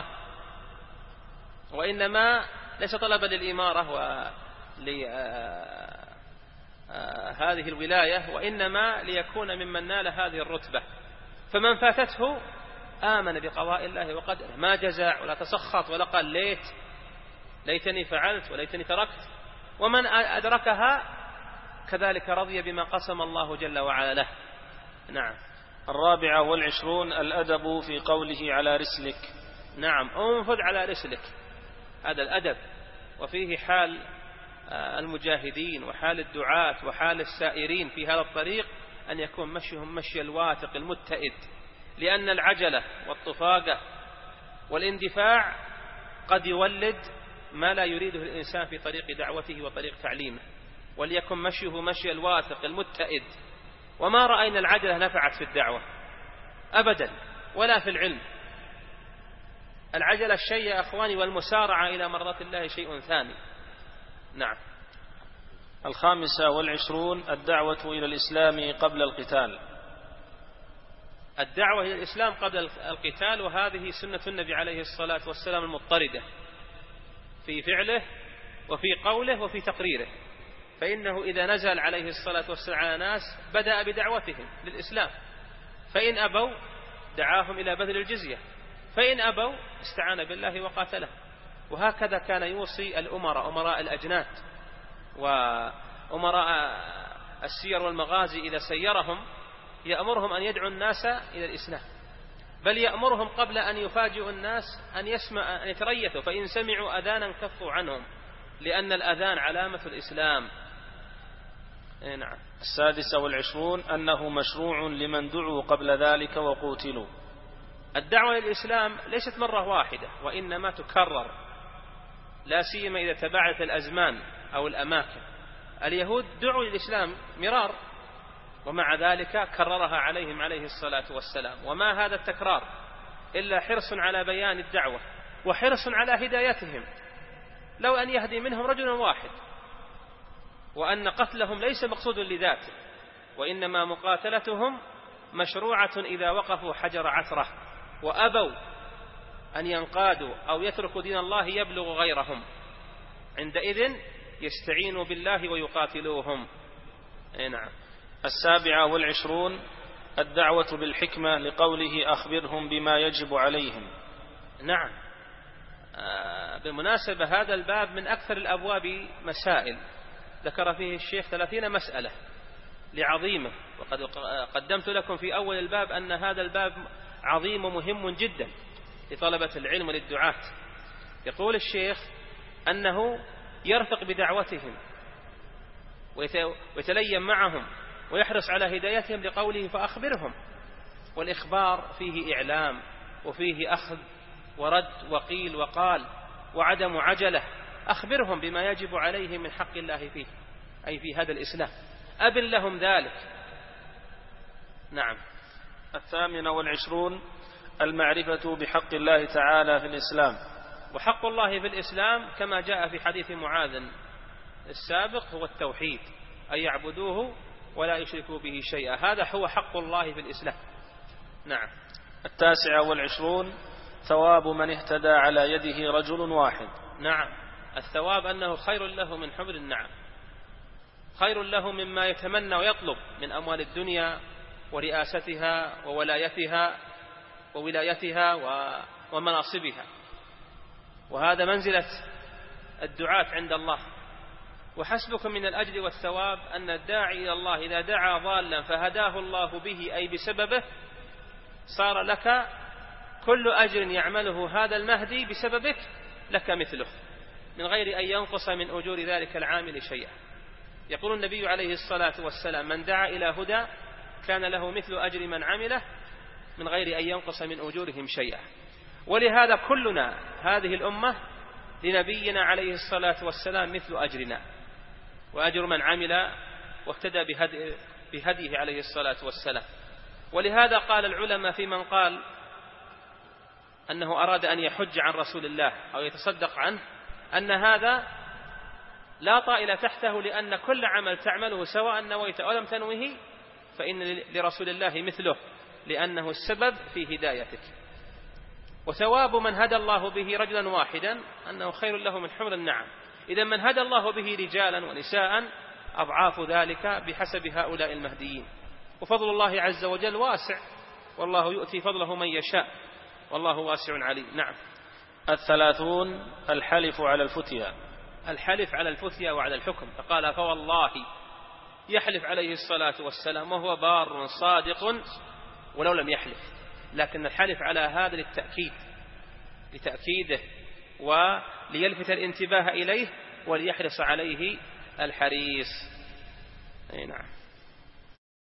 وإنما ليس طلبا للإمارة ولهذه الولاية، وإنما ليكون ممن نال هذه الرتبة. فمن فاتته آمن بقضاء الله وقدره، ما جزع ولا تسخط ولا قال ليت ليتني فعلت وليتني تركت، ومن أدركها كذلك رضي بما قسم الله جل وعلا له. نعم. الرابعة والعشرون الأدب في قوله على رسلك. نعم، انفذ على رسلك، هذا الأدب، وفيه حال المجاهدين وحال الدعاة وحال السائرين في هذا الطريق أن يكون مشيهم مشي الواثق المتئد، لأن العجلة والطفاقة والاندفاع قد يولد ما لا يريده الإنسان في طريق دعوته وطريق تعليمه، وليكن مشيه مشي الواثق المتئد. وما رأينا العجلة نفعت في الدعوة أبدا ولا في العلم. العجلة الشيء يا أخواني، والمسارعة إلى مرضات الله شيء ثاني. نعم. الخامسة والعشرون الدعوة إلى الإسلام قبل القتال. الدعوة إلى الإسلام قبل القتال، وهذه سنة النبي عليه الصلاة والسلام المضطردة في فعله وفي قوله وفي تقريره، فإنه إذا نزل عليه الصلاة والسلام على ناس بدأ بدعوتهم للإسلام، فإن أبوا دعاهم إلى بذل الجزية، فإن أبوا استعان بالله وقاتله. وهكذا كان يوصي الأمراء، أمراء الأجناد وأمراء السير والمغازي، إذا سيرهم يأمرهم أن يدعوا الناس إلى الإسلام، بل يأمرهم قبل أن يفاجئوا الناس أن يسمع أن يتريثوا، فإن سمعوا أذانا كفوا عنهم، لأن الأذان علامة الإسلام. إيه نعم. السادسة والعشرون أنه مشروع لمن دعوا قبل ذلك وقوتلوا. الدعوة للإسلام ليست مرة واحدة، وإنما تكرر، لا سيما إذا تباعدت الأزمان أو الأماكن. اليهود دعوا للإسلام مرار، ومع ذلك كررها عليهم عليه الصلاة والسلام. وما هذا التكرار إلا حرص على بيان الدعوة وحرص على هدايتهم، لو أن يهدي منهم رجل واحد، وأن قتلهم ليس مقصود لذاته، وإنما مقاتلتهم مشروعة إذا وقفوا حجر عثرة وأبوا أن ينقادوا أو يتركوا دين الله يبلغ غيرهم، عندئذ يستعينوا بالله ويقاتلوهم. أي نعم. السابعة والعشرون الدعوة بالحكمة لقوله أخبرهم بما يجب عليهم. نعم. آه بالمناسبة هذا الباب من أكثر الأبواب مسائل، ذكر فيه الشيخ ثلاثين مسألة لعظيمه، وقد قدمت لكم في أول الباب أن هذا الباب عظيم ومهم جدا لطلبة العلم وللدعاة. يقول الشيخ أنه يرفق بدعوتهم ويتلين معهم ويحرص على هدايتهم لقوله فأخبرهم، والإخبار فيه إعلام وفيه أخذ ورد وقيل وقال وعدم عجلة. أخبرهم بما يجب عليهم من حق الله فيه، أي في هذا الإسلام، أبن لهم ذلك. نعم. الثامن والعشرون المعرفة بحق الله تعالى في الإسلام. وحق الله في الإسلام كما جاء في حديث معاذ السابق هو التوحيد، أن يعبدوه ولا يشركوا به شيئا، هذا هو حق الله في الإسلام. نعم. التاسع والعشرون ثواب من اهتدى على يده رجل واحد. نعم، الثواب أنه خير له من حمر النعم، خير له مما يتمنى ويطلب من أموال الدنيا ورئاستها وولايتها وولايتها ومناصبها. وهذا منزلة الدعاة عند الله. وحسبكم من الأجر والثواب أن الداعي إلى الله إذا دعا ضالا فهداه الله به أي بسببه صار لك كل أجر يعمله هذا المهدي بسببك لك مثله من غير أن ينقص من أجور ذلك العامل شيئا. يقول النبي عليه الصلاة والسلام: من دعا إلى هدى كان له مثل أجر من عمله من غير أن ينقص من أجورهم شيئا. ولهذا كلنا هذه الأمة لنبينا عليه الصلاة والسلام مثل أجرنا وأجر من عمل واهتدى بهدي بهديه عليه الصلاة والسلام. ولهذا قال العلماء في من قال أنه أراد أن يحج عن رسول الله أو يتصدق عنه أن هذا لا طائل تحته، لأن كل عمل تعمله سواء نويت أو لم تنوه فإن لرسول الله مثله، لأنه السبب في هدايتك. وثواب من هدى الله به رجلا واحدا أنه خير له من حمر النعم. إذا من هدى الله به رجالا ونساء أضعاف ذلك بحسب هؤلاء المهديين. وفضل الله عز وجل واسع، والله يؤتي فضله من يشاء، والله واسع عليم. نعم. الثلاثون الحلف على الفتيا. الحلف على الفتيا وعلى الحكم. فقال: فوالله يحلف عليه الصلاة والسلام وهو بار صادق ولو لم يحلف، لكن الحلف على هذا للتأكيد لتأكيده وليلفت الانتباه إليه وليحرص عليه الحريص. أي نعم.